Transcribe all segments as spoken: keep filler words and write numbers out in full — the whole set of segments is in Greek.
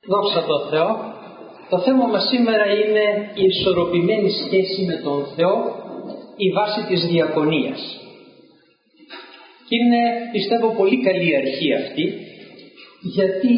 Δόξα τω Θεώ. Το θέμα μας σήμερα είναι η ισορροπημένη σχέση με τον Θεό, η βάση της διακονίας. Και είναι, πιστεύω, πολύ καλή αρχή αυτή, γιατί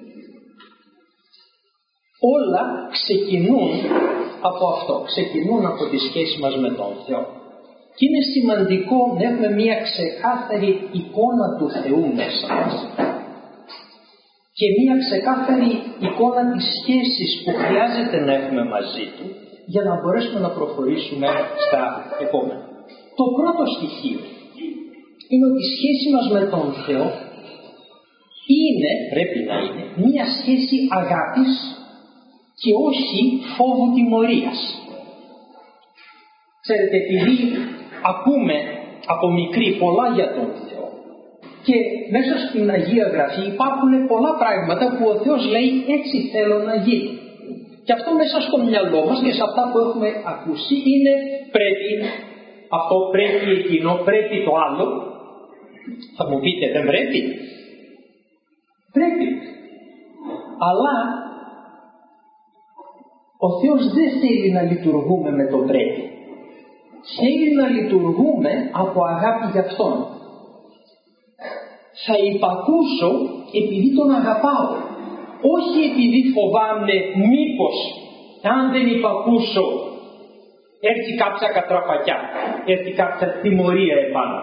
όλα ξεκινούν από αυτό, ξεκινούν από τη σχέση μας με τον Θεό. Και είναι σημαντικό να έχουμε μια ξεκάθαρη εικόνα του Θεού μέσα μας και μια ξεκάθαρη εικόνα της σχέσης που χρειάζεται να έχουμε μαζί Του για να μπορέσουμε να προχωρήσουμε στα επόμενα. Το πρώτο στοιχείο είναι ότι η σχέση μας με τον Θεό είναι, πρέπει να είναι, μια σχέση αγάπης και όχι φόβου τιμωρίας. Ξέρετε, επειδή ακούμε από μικρή πολλά για τον Θεό και μέσα στην Αγία Γραφή υπάρχουν πολλά πράγματα που ο Θεός λέει έτσι θέλω να γίνει. Και αυτό μέσα στο μυαλό μας και σε αυτά που έχουμε ακούσει είναι πρέπει αυτό, πρέπει εκείνο, πρέπει το άλλο. Θα μου πείτε δεν πρέπει. Πρέπει. Αλλά ο Θεός δεν θέλει να λειτουργούμε με το πρέπει. Θέλει να λειτουργούμε από αγάπη για Αυτόν. Θα υπακούσω επειδή τον αγαπάω. Όχι επειδή φοβάμαι μήπως αν δεν υπακούσω έρθει κάποια κατραπακιά, έρθει κάποια τιμωρία επάνω.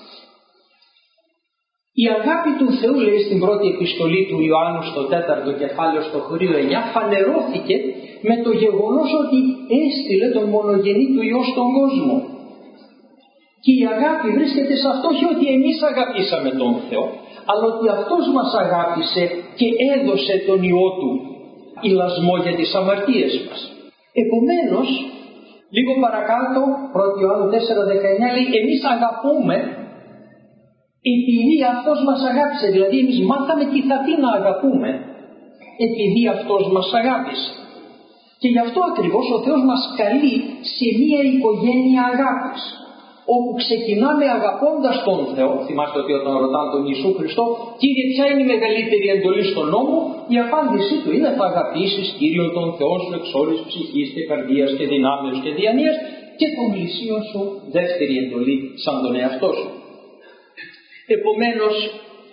Η αγάπη του Θεού, λέει στην πρώτη επιστολή του Ιωάννου στο τέταρτο κεφάλαιο στο χωρίο εννιά, φανερώθηκε με το γεγονός ότι έστειλε τον μονογενή του Υιό στον κόσμο. Και η αγάπη βρίσκεται σε αυτό, όχι ότι εμείς αγαπήσαμε τον Θεό, αλλά ότι Αυτός μας αγάπησε και έδωσε τον Υιό Του ηλασμό για τις αμαρτίες μας. Επομένως, λίγο παρακάτω, πρώτη Ιωάννου τέσσερα δεκαεννιά λέει, εμείς αγαπούμε επειδή Αυτός μας αγάπησε. Δηλαδή εμείς μάθαμε τι θα πει να αγαπούμε επειδή Αυτός μας αγάπησε. Και γι' αυτό ακριβώς ο Θεός μας καλεί σε μία οικογένεια αγάπης, όπου ξεκινάμε αγαπώντας τον Θεό. Θυμάστε ότι όταν ρωτάνε τον Ιησού Χριστό, Κύριε, ποια είναι η μεγαλύτερη εντολή στον νόμο, η απάντησή του είναι θα αγαπήσεις Κύριον τον Θεό σου εξ όλης ψυχής και καρδίας και δυνάμεως και διανοίας και τον πλησίον σου, δεύτερη εντολή σαν τον εαυτό σου. Επομένως,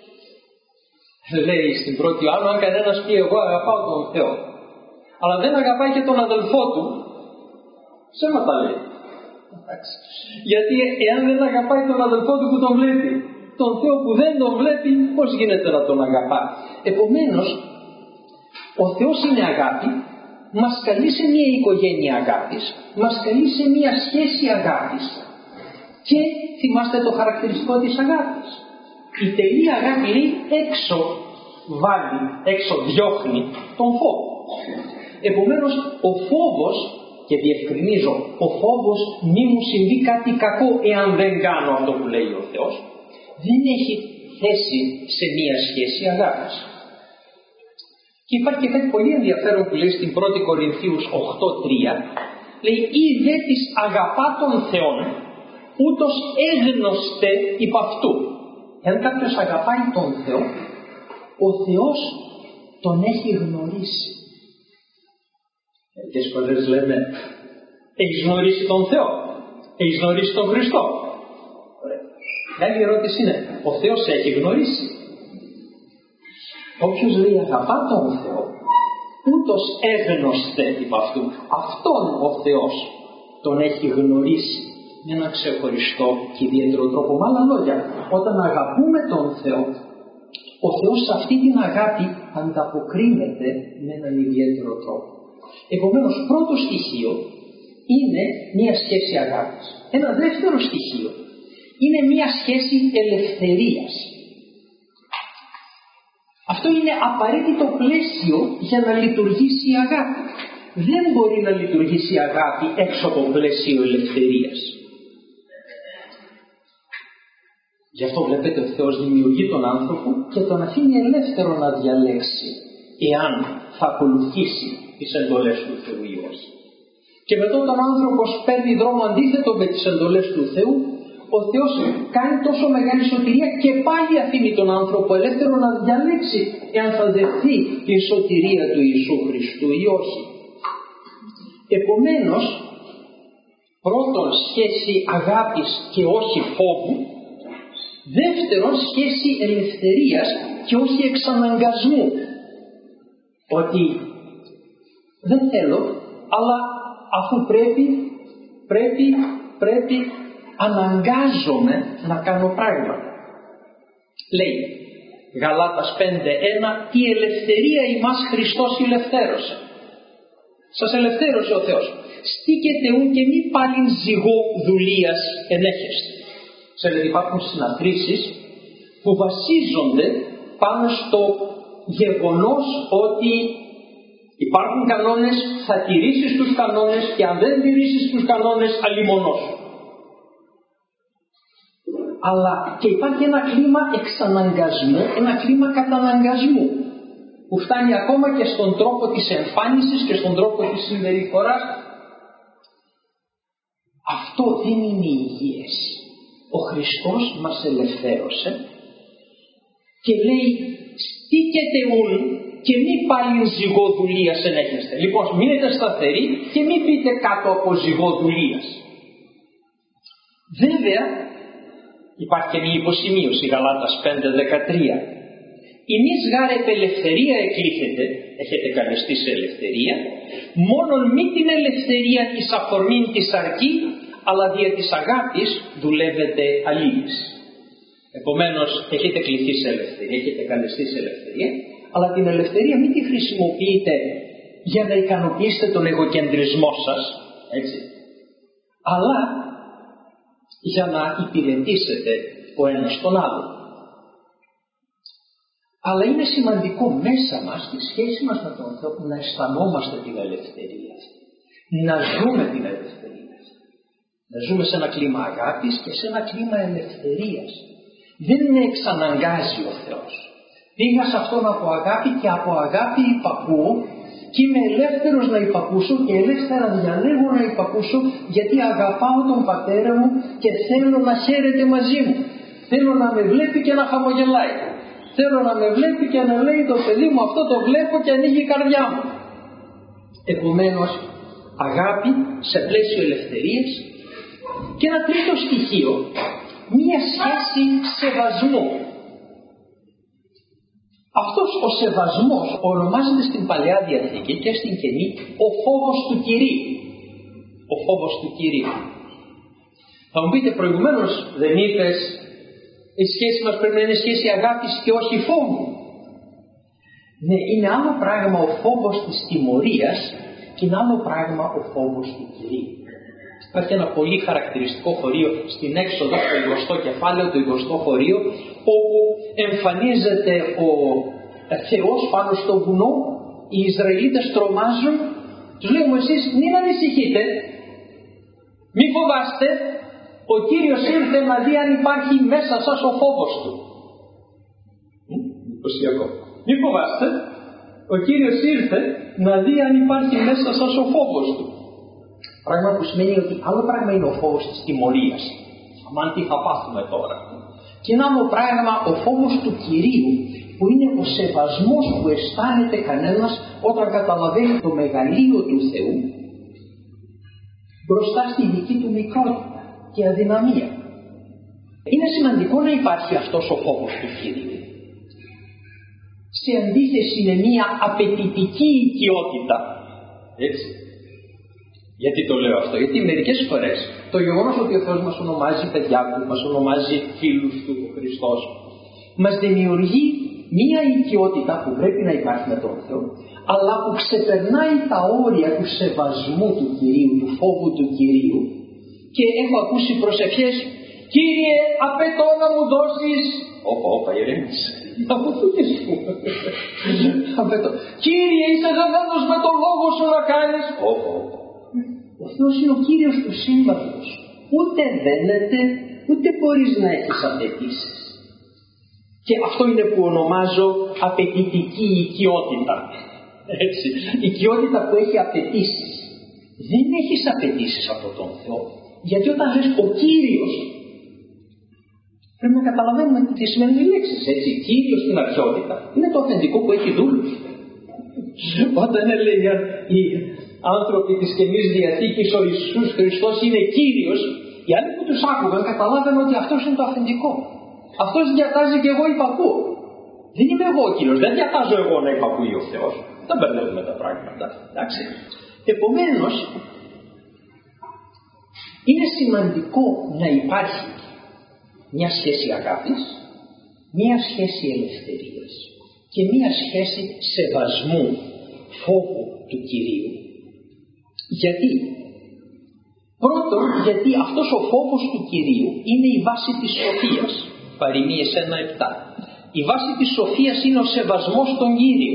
λέει στην πρώτη Ιωάννου, αν κανένας πει εγώ αγαπάω τον Θεό, αλλά δεν αγαπάει και τον αδελφό του, ψέματα λέει. Γιατί εάν δεν αγαπάει τον αδελφό του που τον βλέπει, τον Θεό που δεν τον βλέπει, πώς γίνεται να τον αγαπάει? Επομένως, ο Θεός είναι αγάπη, μας καλεί σε μια οικογένεια αγάπης, μας καλεί σε μια σχέση αγάπης. Και θυμάστε το χαρακτηριστικό της αγάπης. Η τελή αγάπη λέει έξω βάλει, έξω διώχνει τον φόβο. Επομένως, ο φόβος, και διευκρινίζω, ο φόβος μη μου συμβεί κάτι κακό εάν δεν κάνω αυτό που λέει ο Θεός, δεν έχει θέση σε μία σχέση αγάπης. Και υπάρχει και κάτι πολύ ενδιαφέρον που λέει στην πρώτη Κορινθίους οκτώ τρία, λέει «Ή δε της αγαπά των Θεών, ούτως έγνωστε υπ' αυτού». Εάν κάποιος αγαπάει τον Θεό, ο Θεός τον έχει γνωρίσει. Μερικές φορές λέμε, έχεις γνωρίσει τον Θεό, έχεις γνωρίσει τον Χριστό. Ωραία. Η άλλη ερώτηση είναι, ο Θεός σε έχει γνωρίσει? Όποιος λέει αγαπά τον Θεό, ούτως έγνωστε υπ' αυτού. Αυτόν ο Θεός τον έχει γνωρίσει με έναν ξεχωριστό και ιδιαίτερο τρόπο. Με άλλα λόγια, όταν αγαπούμε τον Θεό, ο Θεός σε αυτή την αγάπη ανταποκρίνεται με έναν ιδιαίτερο τρόπο. Επομένως, πρώτο στοιχείο είναι μία σχέση αγάπης. Ένα δεύτερο στοιχείο είναι μία σχέση ελευθερίας. Αυτό είναι απαραίτητο πλαίσιο για να λειτουργήσει η αγάπη. Δεν μπορεί να λειτουργήσει η αγάπη έξω από πλαίσιο ελευθερίας. Γι' αυτό βλέπετε ο Θεός δημιουργεί τον άνθρωπο και τον αφήνει ελεύθερο να διαλέξει εάν θα ακολουθήσει τις εντολές του Θεού ή όχι. Και μετά όταν ο άνθρωπος παίρνει δρόμο αντίθετο με τις εντολές του Θεού, ο Θεός κάνει τόσο μεγάλη σωτηρία και πάλι αφήνει τον άνθρωπο ελεύθερο να διαλέξει εάν θα δεχθεί την σωτηρία του Ιησού Χριστού ή όχι. Επομένως, πρώτον σχέση αγάπης και όχι φόβου, δεύτερον σχέση ελευθερίας και όχι εξαναγκασμού. Ότι δεν θέλω, αλλά αφού πρέπει, πρέπει, πρέπει, αναγκάζομαι να κάνω πράγματα. Λέει Γαλάτας πέντε ένα, η ελευθερία ημάς Χριστός ελευθέρωσε. Σας ελευθέρωσε ο Θεός. Στήκετε ου και μη πάλιν ζυγό δουλείας ενέχεστε. Ξέρετε, υπάρχουν συναντήσεις που βασίζονται πάνω στο γεγονός ότι υπάρχουν κανόνες, θα τηρήσεις τους κανόνες και αν δεν τηρήσεις τους κανόνες αλίμονός. Αλλά και υπάρχει ένα κλίμα εξαναγκασμού, ένα κλίμα καταναγκασμού που φτάνει ακόμα και στον τρόπο της εμφάνισης και στον τρόπο της συμπεριφοράς. Αυτό δεν είναι υγιές. Ο Χριστός μας ελευθέρωσε και λέει στήκετε ούν και μη πάλι ζυγοδουλίας ενέχεστε. Λοιπόν, μείνετε σταθεροί και μη πείτε κάτω από ζυγοδουλίας. Βέβαια, υπάρχει και μια υποσημείωση, Γαλάτας πέντε δεκατρία. Ημείς γάρε ελευθερία εκλήθετε, έχετε καλεστεί σε ελευθερία, μόνον μη την ελευθερία της αφορμήν της αρκεί, αλλά δια της αγάπης δουλεύετε αλλήλεις. Επομένως, έχετε κληθεί σε ελευθερία, έχετε καλεστεί σε ελευθερία, αλλά την ελευθερία μην τη χρησιμοποιείτε για να ικανοποιήσετε τον εγωκεντρισμό σας, έτσι, αλλά για να υπηρετήσετε ο ένας τον άλλο. Αλλά είναι σημαντικό μέσα μας, στη σχέση μας με τον Θεό, να αισθανόμαστε την ελευθερία αυτή. Να ζούμε την ελευθερία αυτή. Να ζούμε σε ένα κλίμα αγάπης και σε ένα κλίμα ελευθερίας. Δεν με εξαναγκάζει ο Θεός. Πήγα σε Αυτόν από αγάπη και από αγάπη υπακούω και είμαι ελεύθερος να υπακούσω και ελεύθερα διαλέγω να υπακούσω, γιατί αγαπάω τον Πατέρα μου και θέλω να χαίρεται μαζί μου. Θέλω να με βλέπει και να χαμογελάει. Θέλω να με βλέπει και να λέει το παιδί μου αυτό το βλέπω και ανοίγει η καρδιά μου. Επομένως, αγάπη σε πλαίσιο ελευθερίας. Και ένα τρίτο στοιχείο, μία σχέση σεβασμού. Αυτός ο σεβασμός ονομάζεται στην Παλαιά Διαθήκη και στην Καινή ο φόβος του Κυρίου. Ο φόβος του Κυρίου. Θα μου πείτε, προηγουμένως δεν είπες η σχέση μας πρέπει να είναι σχέση αγάπης και όχι φόβου? Ναι, είναι άλλο πράγμα ο φόβος της τιμωρίας και είναι άλλο πράγμα ο φόβος του Κυρίου. Υπάρχει ένα πολύ χαρακτηριστικό χωρίο στην έξοδο, στο εικοστό κεφάλαιο, το εικοστό χωρίο, όπου εμφανίζεται ο Θεός πάνω στο βουνό, οι Ισραηλίτες τρομάζουν, τους λέγουμε εσείς μην ανησυχείτε, μη φοβάστε, ο Κύριος ήρθε να δει αν υπάρχει μέσα σας ο φόβος του. Εντυπωσιακό. Μη φοβάστε, ο Κύριος ήρθε να δει αν υπάρχει μέσα σας ο φόβος του. Πράγμα που σημαίνει ότι άλλο πράγμα είναι ο φόβος της τιμωρίας. Αμάν τι θα πάθουμε τώρα. Και ένα άλλο πράγμα ο φόβος του Κυρίου, που είναι ο σεβασμός που αισθάνεται κανένας όταν καταλαβαίνει το μεγαλείο του Θεού μπροστά στη δική του μικρότητα και αδυναμία. Είναι σημαντικό να υπάρχει αυτός ο φόβος του Κυρίου. Σε αντίθεση με μια απαιτητική οικειότητα. Έτσι. Γιατί το λέω αυτό? Γιατί μερικές φορές το γεγονός ότι ο Θεός μας ονομάζει παιδιά του, μας ονομάζει φίλους του, ο Χριστός, μας δημιουργεί μία οικειότητα που πρέπει να υπάρχει με τον Θεό, αλλά που ξεπερνάει τα όρια του σεβασμού του Κυρίου, του φόβου του Κυρίου. Και έχω ακούσει προσευχές, Κύριε απαιτώ να μου δώσεις, όπα όπα ηρέμησε, από τούτες σου, Κύριε είσαι δεδομένος με τον λόγο σου να κάνεις, όπα όπα. Ο Θεός είναι ο Κύριος του σύμπαντος. Ούτε δένεται, ούτε μπορείς να έχεις απαιτήσεις. Και αυτό είναι που ονομάζω απαιτητική οικειότητα. Έτσι. Οικειότητα που έχει απαιτήσεις. Δεν έχεις απαιτήσεις από τον Θεό. Γιατί όταν λες ο Κύριος, Πρέπει να καταλαβαίνουμε τι σημαίνουν οι λέξεις, έτσι. Κύριος στην αρχαιότητα είναι το αφεντικό που έχει δούλους. Όταν έλεγαν οι άνθρωποι της Καινής Διαθήκης ο Ιησούς Χριστός είναι Κύριος, οι άλλοι που τους άκουγαν καταλάβαιναν ότι αυτός είναι το αφεντικό. Αυτός διατάζει και εγώ υπακούω. Δεν είμαι εγώ ο Κύριος, δεν διατάζω εγώ να υπακούει ο Θεός. Δεν μπερδεύουμε τα πράγματα. Εντάξει. Επομένως, είναι σημαντικό να υπάρχει μια σχέση αγάπης, μια σχέση ελευθερίας και μια σχέση σεβασμού, φόβου του Κυρίου. Γιατί? Πρώτον, γιατί αυτός ο φόβος του Κυρίου είναι η βάση της σοφίας. Παροιμίες ένα επτά. Η βάση της σοφίας είναι ο σεβασμός στον Κύριο.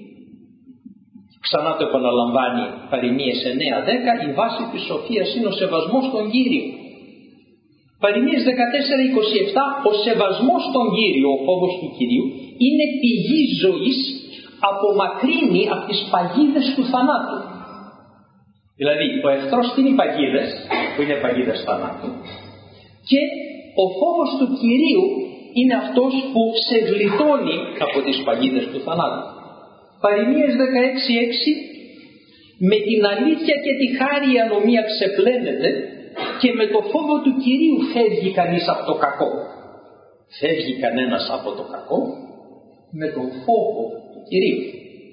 Ξανά το επαναλαμβάνει Παροιμίες εννέα δέκα. Η βάση της σοφίας είναι ο σεβασμός στον Κύριο. Παροιμίες δεκατέσσερα είκοσι επτά. Ο σεβασμός στον Κύριο, ο φόβος του Κυρίου, είναι πηγή ζωής, απομακρύνει από τις παγίδες του θανάτου. Δηλαδή, ο εχθρός τι είναι οι παγίδες, που είναι παγίδες θανάτου, και ο φόβος του Κυρίου είναι αυτός που σε γλιτώνει από τις παγίδες του θανάτου. Παροιμίες δεκαέξι έξι. Με την αλήθεια και τη χάρη η ανομία ξεπλένεται και με το φόβο του Κυρίου φεύγει κανείς από το κακό. Φεύγει κανένας από το κακό με τον φόβο του Κυρίου.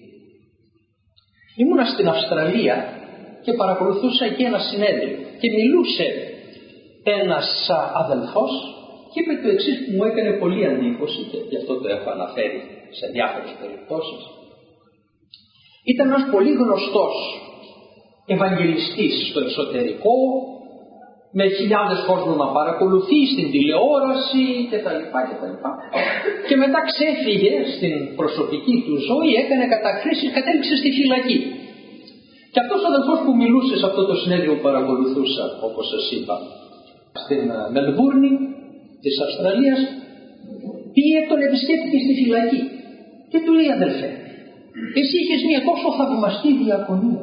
Ήμουνα στην Αυστραλία και παρακολουθούσα εκεί ένα συνέδριο και μιλούσε ένας αδελφός και είπε το εξής που μου έκανε πολύ εντύπωση και γι' αυτό το έχω αναφέρει σε διάφορες περιπτώσεις. Ήταν ένας πολύ γνωστός ευαγγελιστής στο εξωτερικό, με χιλιάδες κόσμου να παρακολουθεί στην τηλεόραση κτλ. κτλ. Και μετά ξέφυγε στην προσωπική του ζωή, έκανε κατακρίσεις, κατέληξε στη φυλακή. Και αυτός ο αδελφός που μιλούσε σε αυτό το συνέδριο που παρακολουθούσα, όπως σας είπα, στην Μελβούρνη της Αυστραλίας, πήγε, τον επισκέπτηκε στη φυλακή και του λέει, αδελφέ, εσύ είχες μια τόσο θαυμαστή διακονία.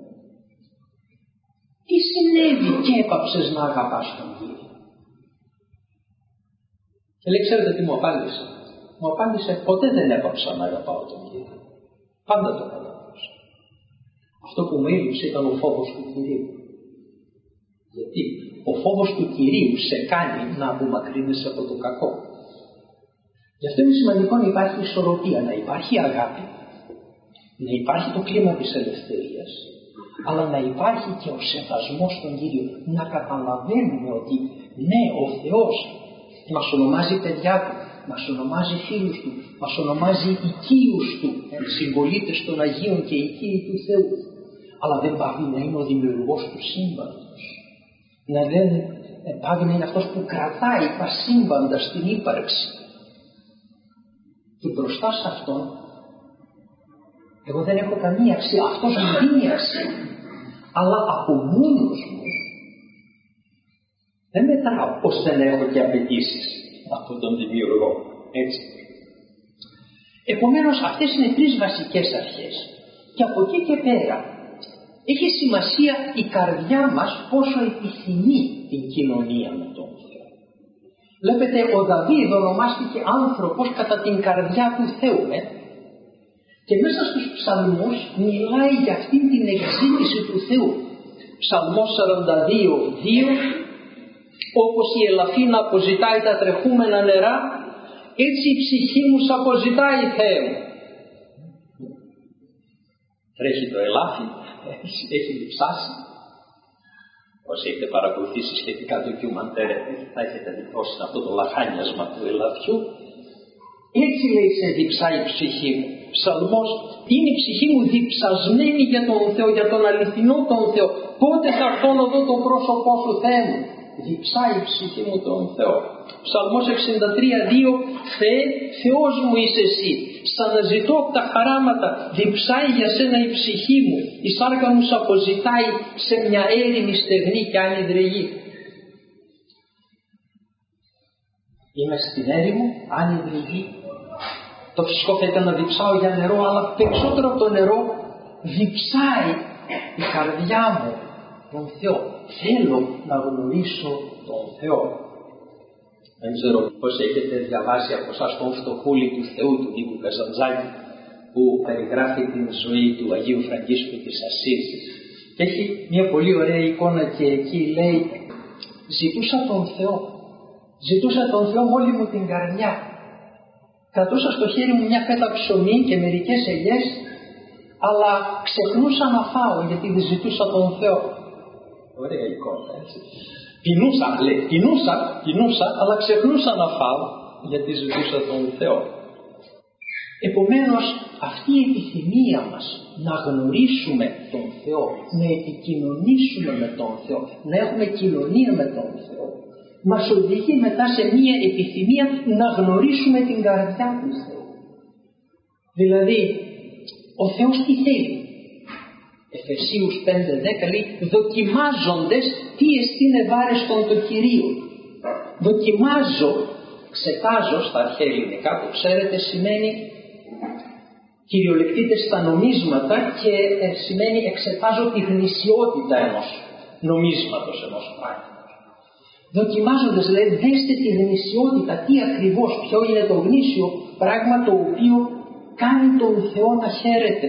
Τι συνέβη και έπαψες να αγαπάς τον Κύριο? Και λέει, ξέρετε τι μου απάντησε? Μου απάντησε, ποτέ δεν έπαψα να αγαπάω τον Κύριο. Πάντα το καταλάβωσα. Αυτό που μου έλειψε ήταν ο φόβος του Κυρίου. Γιατί ο φόβος του Κυρίου σε κάνει να απομακρύνεσαι από το κακό. Γι' αυτό είναι σημαντικό να υπάρχει ισορροπία, να υπάρχει αγάπη, να υπάρχει το κλίμα της ελευθερίας, αλλά να υπάρχει και ο σεβασμός στον Κύριο. Να καταλαβαίνουμε ότι ναι, ο Θεός μας ονομάζει παιδιά Του, μας ονομάζει φίλους Του, μας ονομάζει οικείους Του, συμπολίτες των Αγίων και οικείοι του Θεού. Αλλά δεν πάβει να είναι ο δημιουργός του σύμπαντος. Να δεν πάβει να είναι αυτός που κρατάει τα σύμπαντα στην ύπαρξη. Και μπροστά σε αυτόν, εγώ δεν έχω καμία αξία. Αυτός μου δίνει αξία. Αλλά από μόνος μου δεν μετράω πως δεν έχω και απαιτήσεις από τον δημιουργό. Έτσι. Επομένως αυτές είναι τρεις βασικές αρχές. Και από εκεί και πέρα έχει σημασία η καρδιά μας πόσο επιθυμεί την κοινωνία με τον Θεό. Βλέπετε, ο Δαβίδ ονομάστηκε άνθρωπος κατά την καρδιά του Θεού. Ε? Και μέσα στους ψαλμούς μιλάει για αυτήν την εξήγηση του Θεού. Ψαλμός σαράντα δύο δύο. Όπως η ελαφίνα αποζητάει τα τρεχούμενα νερά, έτσι η ψυχή μου σ' αποζητάει, Θεέ μου. Τρέχει το ελάφι, έχει διψάσει. Όσοι έχετε παρακολουθήσει σχετικά το ντοκιουμαντέρ, θα έχετε διπτώσει αυτό το λαχάνιασμα του ελαφιού. Έτσι λέει, σε διψάει η ψυχή μου. Ψαλμός, είναι η ψυχή μου διψασμένη για τον Θεό, για τον αληθινό τον Θεό. Πότε θα έρθω να δω το πρόσωπό σου, Θεέ μου? Διψάει η ψυχή μου τον Θεό. Ψαλμός εξήντα τρία δύο. Θεέ, Θεός μου είσαι εσύ. Σ' αναζητώ από τα χαράματα. Διψάει για σένα η ψυχή μου. Η σάρκα μου σ' αποζητάει σε μια έρημη, στεγνή και άνυδρη γη. Είμαι στην έρημο, άνυδρη γη. Το φυσικό θα ήταν να διψάω για νερό, αλλά περισσότερο από το νερό διψάει η καρδιά μου τον Θεό. Θέλω να γνωρίσω τον Θεό. Δεν ξέρω πώς έχετε διαβάσει από εσάς τον Φτωχούλη του Θεού του Νίκου Καζαντζάκη, που περιγράφει την ζωή του Αγίου Φραγκίσκου της Ασσίσης. Και έχει μια πολύ ωραία εικόνα και εκεί λέει: ζητούσα τον Θεό, ζητούσα τον Θεό με όλη μου την καρδιά. Κρατούσα στο χέρι μου μια φέτα ψωμί και μερικές ελιές, αλλά ξεχνούσα να φάω γιατί δεν ζητούσα τον Θεό. Ωραία εικόνα, έτσι. Πεινούσα, λέει, πεινούσα, πεινούσα, αλλά ξεχνούσα να φάω γιατί ζητούσα τον Θεό. Επομένως, αυτή η επιθυμία μας να γνωρίσουμε τον Θεό, να επικοινωνήσουμε με τον Θεό, να έχουμε κοινωνία με τον Θεό, μας οδηγεί μετά σε μία επιθυμία να γνωρίσουμε την καρδιά του Θεού. Δηλαδή, ο Θεός τι θέλει? Εφεσίους πέντε δέκα λέει: δοκιμάζοντες τι εστίν ευάρεστον το Κυρίο. Δοκιμάζω, εξετάζω στα αρχαία ελληνικά, που ξέρετε σημαίνει, κυριολεκτείται στα νομίσματα και ε, σημαίνει εξετάζω τη γνησιότητα ενός νομίσματος, ενός πράγματος. Δοκιμάζοντας, λέει, δέστε τη γνησιότητα, τι ακριβώς, ποιο είναι το γνήσιο πράγμα το οποίο κάνει τον Θεό να χαίρεται.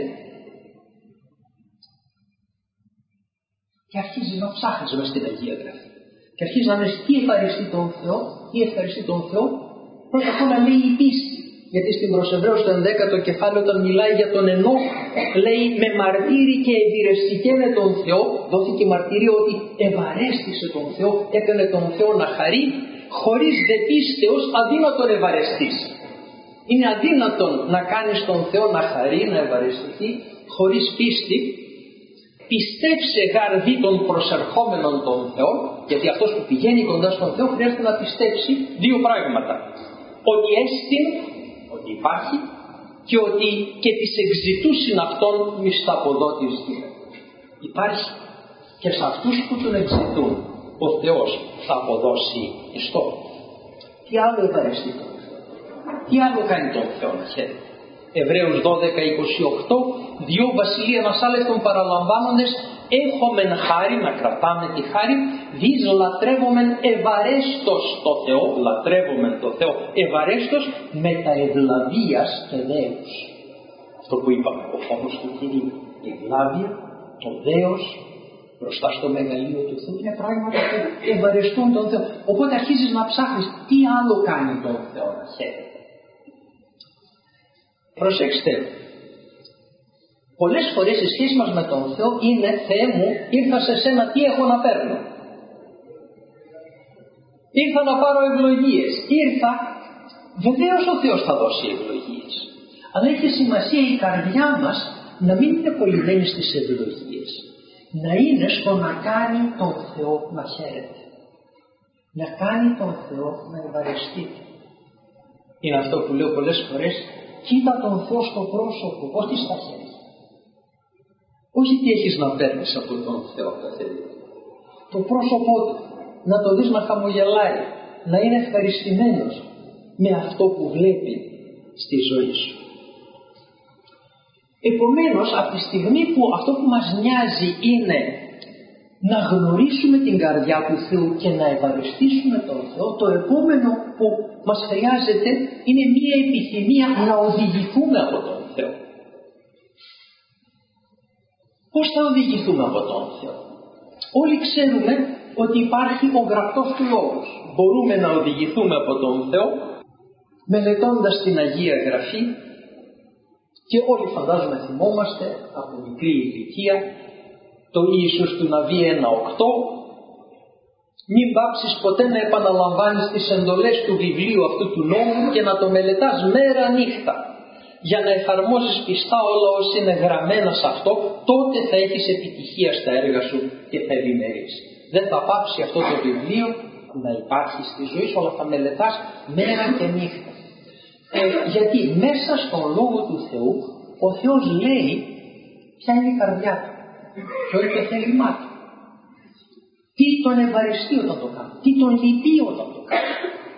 Και αρχίζει να ψάχνεις μες στην Αγία Γραφή. Και αρχίζει να λες τι ευχαριστεί τον Θεό, τι ευχαριστεί τον Θεό. Πρώτα απ' όλα λέει η πίστη. Γιατί στην προς Εβραίους το ενδέκατο κεφάλαιο, όταν μιλάει για τον Ενώχ, λέει με μαρτύρη και ευηρεστικέ με τον Θεό, δόθηκε μαρτυρία ότι ευαρέστησε τον Θεό, έκανε τον Θεό να χαρεί, χωρίς δε πίστεως αδύνατον ευαρεστείς. Είναι αδύνατον να κάνεις τον Θεό να χαρεί, να ευαρεστηθεί, χωρίς πίστη. Πιστέψε γαρδί των προσερχόμενων των Θεών, γιατί αυτός που πηγαίνει κοντά στον Θεό χρειάζεται να πιστέψει δύο πράγματα. Ότι έστειν, ότι υπάρχει, και ότι και τις εξητούσιν αυτών μισθαποδότης γίνεται. Υπάρχει και σε αυτούς που τον εξητούν ο Θεός θα αποδώσει ιστό. Τι άλλο ευαρεστεί τον Θεό? Τι άλλο κάνει τον Θεό να χαίρεται? Εβραίους δώδεκα είκοσι οκτώ, δυο βασιλεία μας άλευτον παραλαμβάνοντες, έχομεν χάρη, να κρατάμε τη χάρη, δις λατρεύομεν ευαρέστος το Θεό, λατρεύομεν το Θεό ευαρέστος με τα ευλαβίας και δέους. Αυτό που είπαμε, ο φόβος του Κυρίου, η ευλάβεια, το δέος μπροστά στο μεγαλείο του Θεού είναι πράγματα που ευαρεστούν τον Θεό. Οπότε αρχίζεις να ψάχνεις τι άλλο κάνει τον Θεό να χαίρεται. Προσέξτε, πολλές φορές η σχέση μας με τον Θεό είναι «Θεέ μου, ήρθα σε σένα, τι έχω να παίρνω? Ήρθα να πάρω ευλογίες, ήρθα». Βεβαίως ο Θεός θα δώσει ευλογίες, αλλά έχει σημασία η καρδιά μας να μην είναι κολλημένη στις ευλογίες, να είναι στο να κάνει τον Θεό να χαίρεται, να κάνει τον Θεό να ευαρεστεί. Είναι αυτό που λέω πολλές φορές: κοίτα τον Θεό στο πρόσωπο, όχι στα χέρια. Όχι τι έχεις να παίρνεις από τον Θεό, το πρόσωπό του, να το δεις να χαμογελάει, να είναι ευχαριστημένος με αυτό που βλέπει στη ζωή σου. Επομένως, από τη στιγμή που αυτό που μας νοιάζει είναι να γνωρίσουμε την καρδιά του Θεού και να ευαρεστήσουμε τον Θεό, το επόμενο που μας χρειάζεται είναι μία επιθυμία να οδηγηθούμε από τον Θεό. Πώς θα οδηγηθούμε από τον Θεό? Όλοι ξέρουμε ότι υπάρχει ο γραπτός του λόγος. Μπορούμε να οδηγηθούμε από τον Θεό μελετώντας την Αγία Γραφή, και όλοι φαντάζομαι θυμόμαστε από μικρή ηλικία το Ιησούς του Ναβί ένα οκτώ, μην πάψεις ποτέ να επαναλαμβάνεις τις εντολές του βιβλίου αυτού του νόμου και να το μελετάς μέρα νύχτα, για να εφαρμόσεις πιστά όλα όσα είναι γραμμένα σε αυτό, τότε θα έχεις επιτυχία στα έργα σου και θα ευημερείς. Δεν θα πάψει αυτό το βιβλίο να υπάρχει στη ζωή σου, αλλά θα μελετάς μέρα και νύχτα. Ε, γιατί μέσα στον Λόγο του Θεού ο Θεός λέει ποια είναι η καρδιά του, ποιο είναι το θέλημά του, τι τον ευαριστεί όταν το κάνει, τι τον λυπεί όταν το κάνει.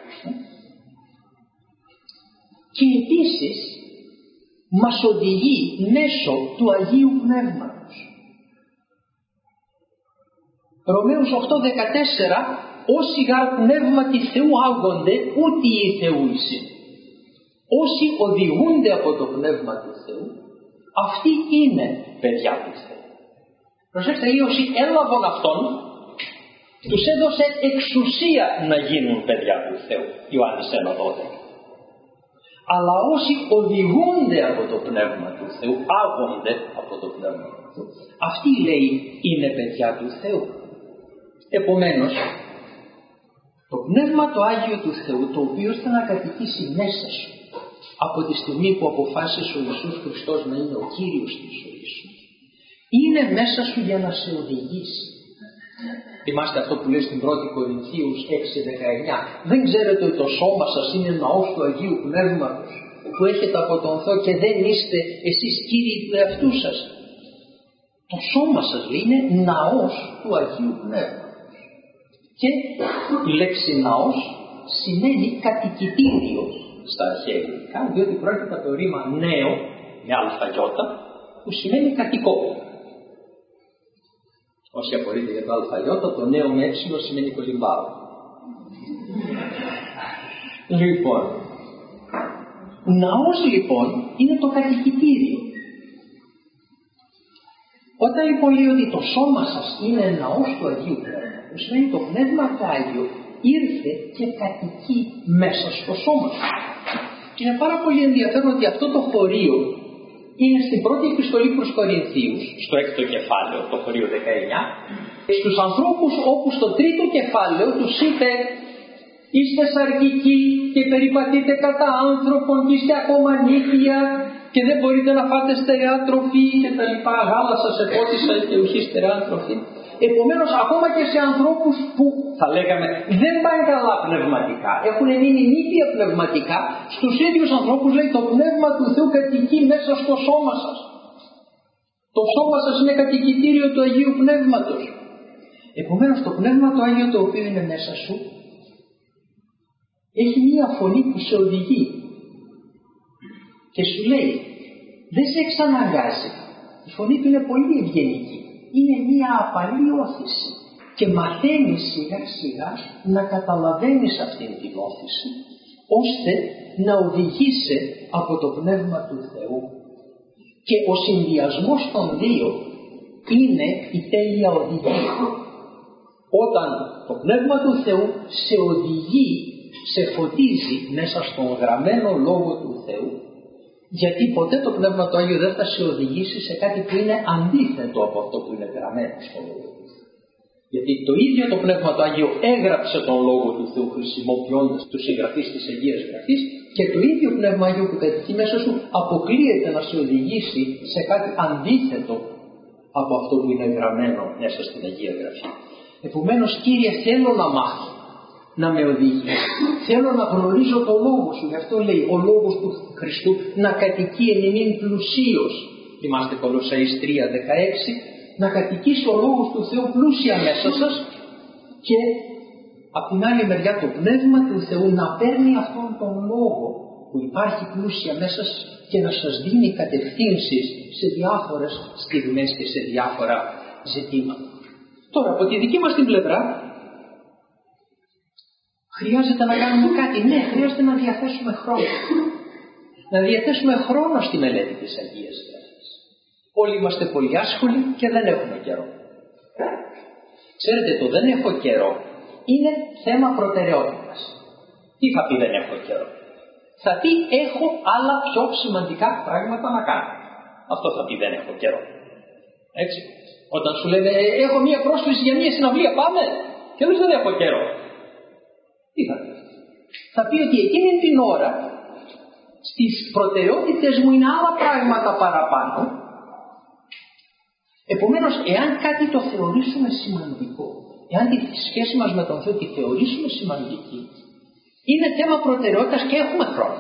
Και επίσης μας οδηγεί μέσω του Αγίου Πνεύματος. Ρωμαίους οκτώ δεκατέσσερα όσοι γαρ πνεύματι Θεού άγονται, ούτε οι Θεού εισιν. Όσοι οδηγούνται από το πνεύμα του Θεού, αυτοί είναι παιδιά του Θεού. Προσέξτε, ή όσοι έλαβαν αυτόν, τους έδωσε εξουσία να γίνουν παιδιά του Θεού. Ιωάννης ένα δώδεκα. Αλλά όσοι οδηγούνται από το πνεύμα του Θεού, άγονται από το πνεύμα του Θεού, αυτοί, λέει, είναι παιδιά του Θεού. Επομένως, το πνεύμα το Άγιο του Θεού, το οποίο θα να κατοικήσει μέσα σου από τη στιγμή που αποφάσισε ο Ιησούς Χριστός να είναι ο Κύριος της ζωής σου, είναι μέσα σου για να σε οδηγήσει. Θυμάστε αυτό που λέει στην πρώτη Κορινθίους έξι δεκαεννιά. Δεν ξέρετε ότι το σώμα σας είναι ναός του Αγίου Πνεύματος που έχετε από τον Θεό και δεν είστε εσείς κύριοι του εαυτού σας. Το σώμα σας, λέει, είναι ναός του Αγίου Πνεύματος. Και η λέξη ναός σημαίνει κατοικητήριο στα αρχαία ελληνικά, διότι πρόκειται από το ρήμα νέο με αλφαγιώτα που σημαίνει κατοικό. Όσοι απορείτε για το αλφαγιώτα, το νέο με έψιλο σημαίνει κολυμπάω. Λοιπόν, ναός λοιπόν είναι το κατοικητήριο. Όταν λοιπόν λέει ότι το σώμα σας είναι ναός του Αγίου Πνεύματος, σημαίνει το Πνεύμα του Άγιο ήρθε και κατοικεί μέσα στο σώμα σου. Και είναι πάρα πολύ ενδιαφέρον ότι αυτό το χωρίο είναι στην πρώτη επιστολή προς Κορινθίους, στο έκτο κεφάλαιο, το χωρίο δεκαεννιά, στους ανθρώπους όπου στο τρίτο κεφάλαιο τους είπε είστε σαρκικοί και περιπατείτε κατά άνθρωπον και είστε ακόμα νύχια και δεν μπορείτε να φάτε στερεά τροφή και τα λοιπά, γάλα σας επότισα και ουχή στερεά τροφή. Επομένως, ακόμα και σε ανθρώπους που θα λέγαμε δεν πάνε καλά πνευματικά, έχουν μείνει νύχια πνευματικά, στους ίδιους ανθρώπους λέει το Πνεύμα του Θεού κατοικεί μέσα στο σώμα σας. Το σώμα σας είναι κατοικητήριο του Αγίου Πνεύματος. Επομένως, το Πνεύμα το Άγιο το οποίο είναι μέσα σου έχει μία φωνή που σε οδηγεί και σου λέει, δεν σε εξαναγκάζει. Η φωνή του είναι πολύ ευγενική. Είναι μία απαλή όθηση και μαθαίνεις σιγά σιγά να καταλαβαίνεις αυτήν την όθηση ώστε να οδηγείσαι από το Πνεύμα του Θεού. Και ο συνδυασμός των δύο είναι η τέλεια οδηγία. Όταν το Πνεύμα του Θεού σε οδηγεί, σε φωτίζει μέσα στον γραμμένο Λόγο του Θεού, γιατί ποτέ το Πνεύμα του Άγιο δεν θα σε οδηγήσει σε κάτι που είναι αντίθετο από αυτό που είναι γραμμένο στον Λόγο του Θεού. Γιατί το ίδιο το Πνεύμα του Άγιο έγραψε τον Λόγο του Θεού χρησιμοποιώντας τους συγγραφείς της Αγίας Γραφής και το ίδιο Πνεύμα Άγιο που κατοικεί μέσα σου αποκλείεται να σε οδηγήσει σε κάτι αντίθετο από αυτό που είναι γραμμένο μέσα στην Αγία Γραφή. Επομένως, Κύριε, θέλω να μάθω να με οδηγεί. Θέλω να γνωρίζω το Λόγο σου. Γι' αυτό λέει ο Λόγος του Χριστού να κατοικεί εν ημίν πλουσίως. Θυμάστε Κολοσσαείς τρία δεκαέξι. Να κατοικήσει ο Λόγος του Θεού πλούσια μέσα σας και από την άλλη μεριά το Πνεύμα του Θεού να παίρνει αυτόν τον Λόγο που υπάρχει πλούσια μέσα σας και να σας δίνει κατευθύνσεις σε διάφορες στιγμές και σε διάφορα ζητήματα. Τώρα από τη δική μας την πλευρά χρειάζεται να κάνουμε κάτι. Ναι, χρειάζεται να διαθέσουμε χρόνο. Να διαθέσουμε χρόνο στη μελέτη της Αγίας Γραφής. Όλοι είμαστε πολύ άσχολοι και δεν έχουμε καιρό. Ξέρετε, το δεν έχω καιρό είναι θέμα προτεραιότητας. Τι θα πει δεν έχω καιρό? Θα πει έχω άλλα πιο σημαντικά πράγματα να κάνω. Αυτό θα πει δεν έχω καιρό. Έτσι. Όταν σου λένε έχω μία πρόσκληση για μία συναυλία, πάμε. Και λες δεν έχω καιρό. Τι θα πει? Θα πει ότι εκείνη την ώρα στις προτεραιότητες μου είναι άλλα πράγματα παραπάνω. Επομένως, εάν κάτι το θεωρήσουμε σημαντικό, εάν τη σχέση μας με τον Θεό τη θεωρήσουμε σημαντική, είναι θέμα προτεραιότητας και έχουμε χρόνο.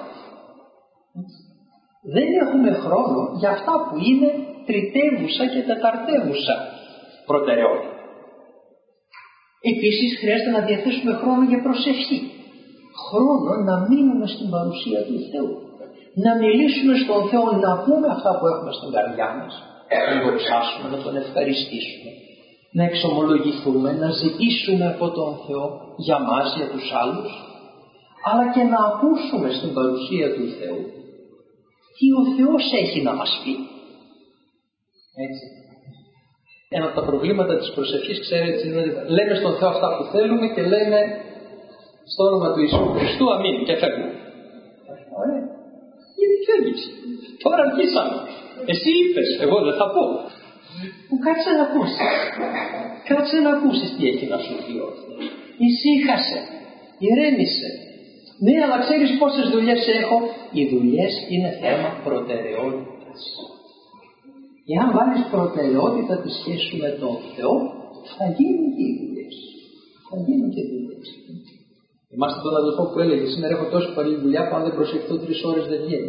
Δεν έχουμε χρόνο για αυτά που είναι τριτεύουσα και τεταρτεύουσα προτεραιότητα. Επίσης χρειάζεται να διαθέσουμε χρόνο για προσευχή. Χρόνο να μείνουμε στην παρουσία του Θεού. Να μιλήσουμε στον Θεό, να πούμε αυτά που έχουμε στην καρδιά μας. Να τον δοξάσουμε, να τον ευχαριστήσουμε. να εξομολογηθούμε, να ζητήσουμε από τον Θεό για μας, για τους άλλους, αλλά και να ακούσουμε στην παρουσία του Θεού τι ο Θεός έχει να μας πει. Έτσι. Ένα από τα προβλήματα της προσευχής, ξέρετε, είναι ότι λέμε στον Θεό αυτά που θέλουμε και λέμε στο όνομα του Ιησού Χριστού αμήν και φεύγουμε. Ωραία. Γιατί φεύγεις? Τώρα αρχίσαμε. Εσύ είπες, εγώ δεν θα πω. Που κάτσε να ακούσεις. Κάτσε να ακούσεις τι έχει να σου πει ο Θεός. Ησύχασε. Ηρέμησε. Ναι, αλλά ξέρεις πόσες δουλειές έχω? Οι δουλειές είναι θέμα προτεραιότητας. Εάν βάλεις προτεραιότητα τη σχέση σου με τον Θεό, θα γίνουν και οι δουλειές. Θα γίνουν και οι δουλειές. Θυμάστε τον αδελφό που έλεγε: σήμερα έχω τόσο καλή δουλειά που αν δεν προσευχθώ τρεις ώρες δεν βγαίνει.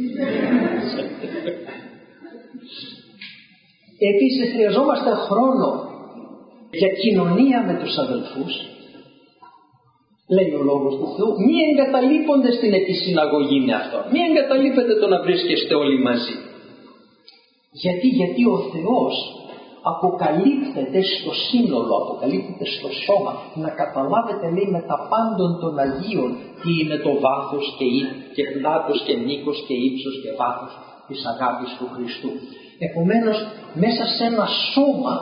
Επίσης χρειαζόμαστε χρόνο για κοινωνία με τους αδελφούς. Λέει ο λόγος του Θεού: μη εγκαταλείπονται στην επισυναγωγή με αυτό. Μη εγκαταλείπετε το να βρίσκεστε όλοι μαζί. Γιατί, γιατί ο Θεός αποκαλύπτεται στο σύνολο, αποκαλύπτεται στο σώμα. Να καταλάβετε, λέει, με τα πάντων των Αγίων τι είναι το βάθος και, ή, και πλάτος και μήκος και ύψος και βάθος της αγάπης του Χριστού. Επομένως, μέσα σε ένα σώμα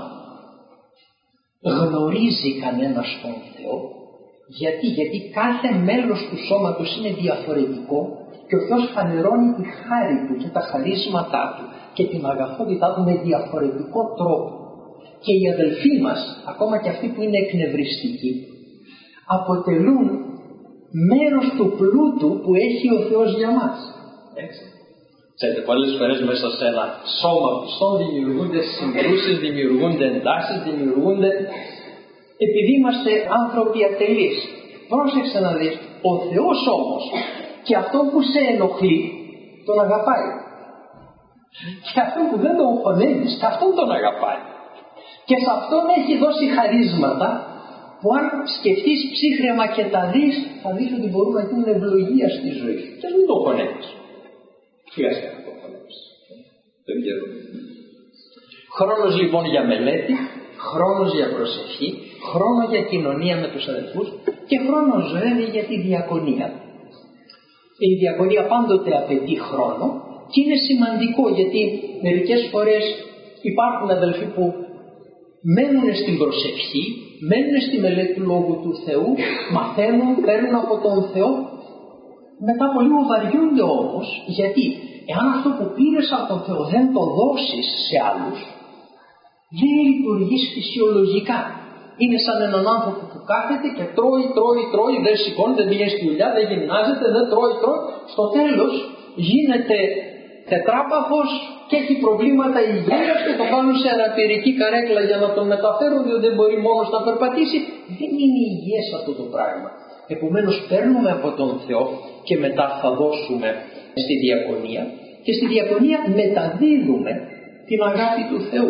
γνωρίζει κανένας τον Θεό. Γιατί, γιατί κάθε μέλος του σώματος είναι διαφορετικό και ο Θεός φανερώνει τη χάρη Του και τα χαρίσματά Του και την αγαθότητά Του με διαφορετικό τρόπο. Και οι αδελφοί μας, ακόμα και αυτοί που είναι εκνευριστικοί, αποτελούν μέρος του πλούτου που έχει ο Θεός για μας. Έτσι. Ξέρετε, πολλές φορές μέσα σε ένα σώμα πιστών δημιουργούνται συγκρούσεις, δημιουργούνται εντάσεις, δημιουργούνται επειδή είμαστε άνθρωποι ατελείς. Πρόσεξε να δεις, ο Θεός όμως και αυτό που σε ενοχλεί τον αγαπάει. Και αυτό που δεν τον χωνεύεις, και αυτόν τον αγαπάει. Και σε αυτόν έχει δώσει χαρίσματα που αν σκεφτείς ψύχρεμα και τα δεις, θα δεις ότι μπορούν να γίνουν ευλογία στη ζωή σου. Και δεν τον χωνεύεις. Χρειάζεται να τον χωνεύεις. Δεν ξέρω. Χρόνος λοιπόν για μελέτη, χρόνος για προσευχή, χρόνο για κοινωνία με τους αδελφούς και χρόνος βέβαια για τη διακονία. Η διακονία πάντοτε απαιτεί χρόνο και είναι σημαντικό γιατί μερικές φορές υπάρχουν αδελφοί που μένουν στην προσευχή, μένουν στη μελέτη του Λόγου του Θεού, μαθαίνουν, παίρνουν από τον Θεό, μετά από λίγο βαριούνται όμως, γιατί εάν αυτό που πήρες από τον Θεό δεν το δώσεις σε άλλους, δεν λειτουργείς φυσιολογικά. Είναι σαν έναν άνθρωπο που κάθεται και τρώει, τρώει, τρώει, δεν σηκώνει, δεν πηγαίνει στη δουλειά, δεν γυμνάζεται, δεν τρώει, τρώει. Στο τέλος γίνεται τετράπαθος και έχει προβλήματα υγείας και το κάνουν σε αναπηρική καρέκλα για να τον μεταφέρουν, διότι δεν μπορεί μόνος να περπατήσει. Δεν είναι υγιές αυτό το πράγμα. Επομένως παίρνουμε από τον Θεό και μετά θα δώσουμε στη διακονία και στη διακονία μεταδίδουμε την αγάπη του Θεού.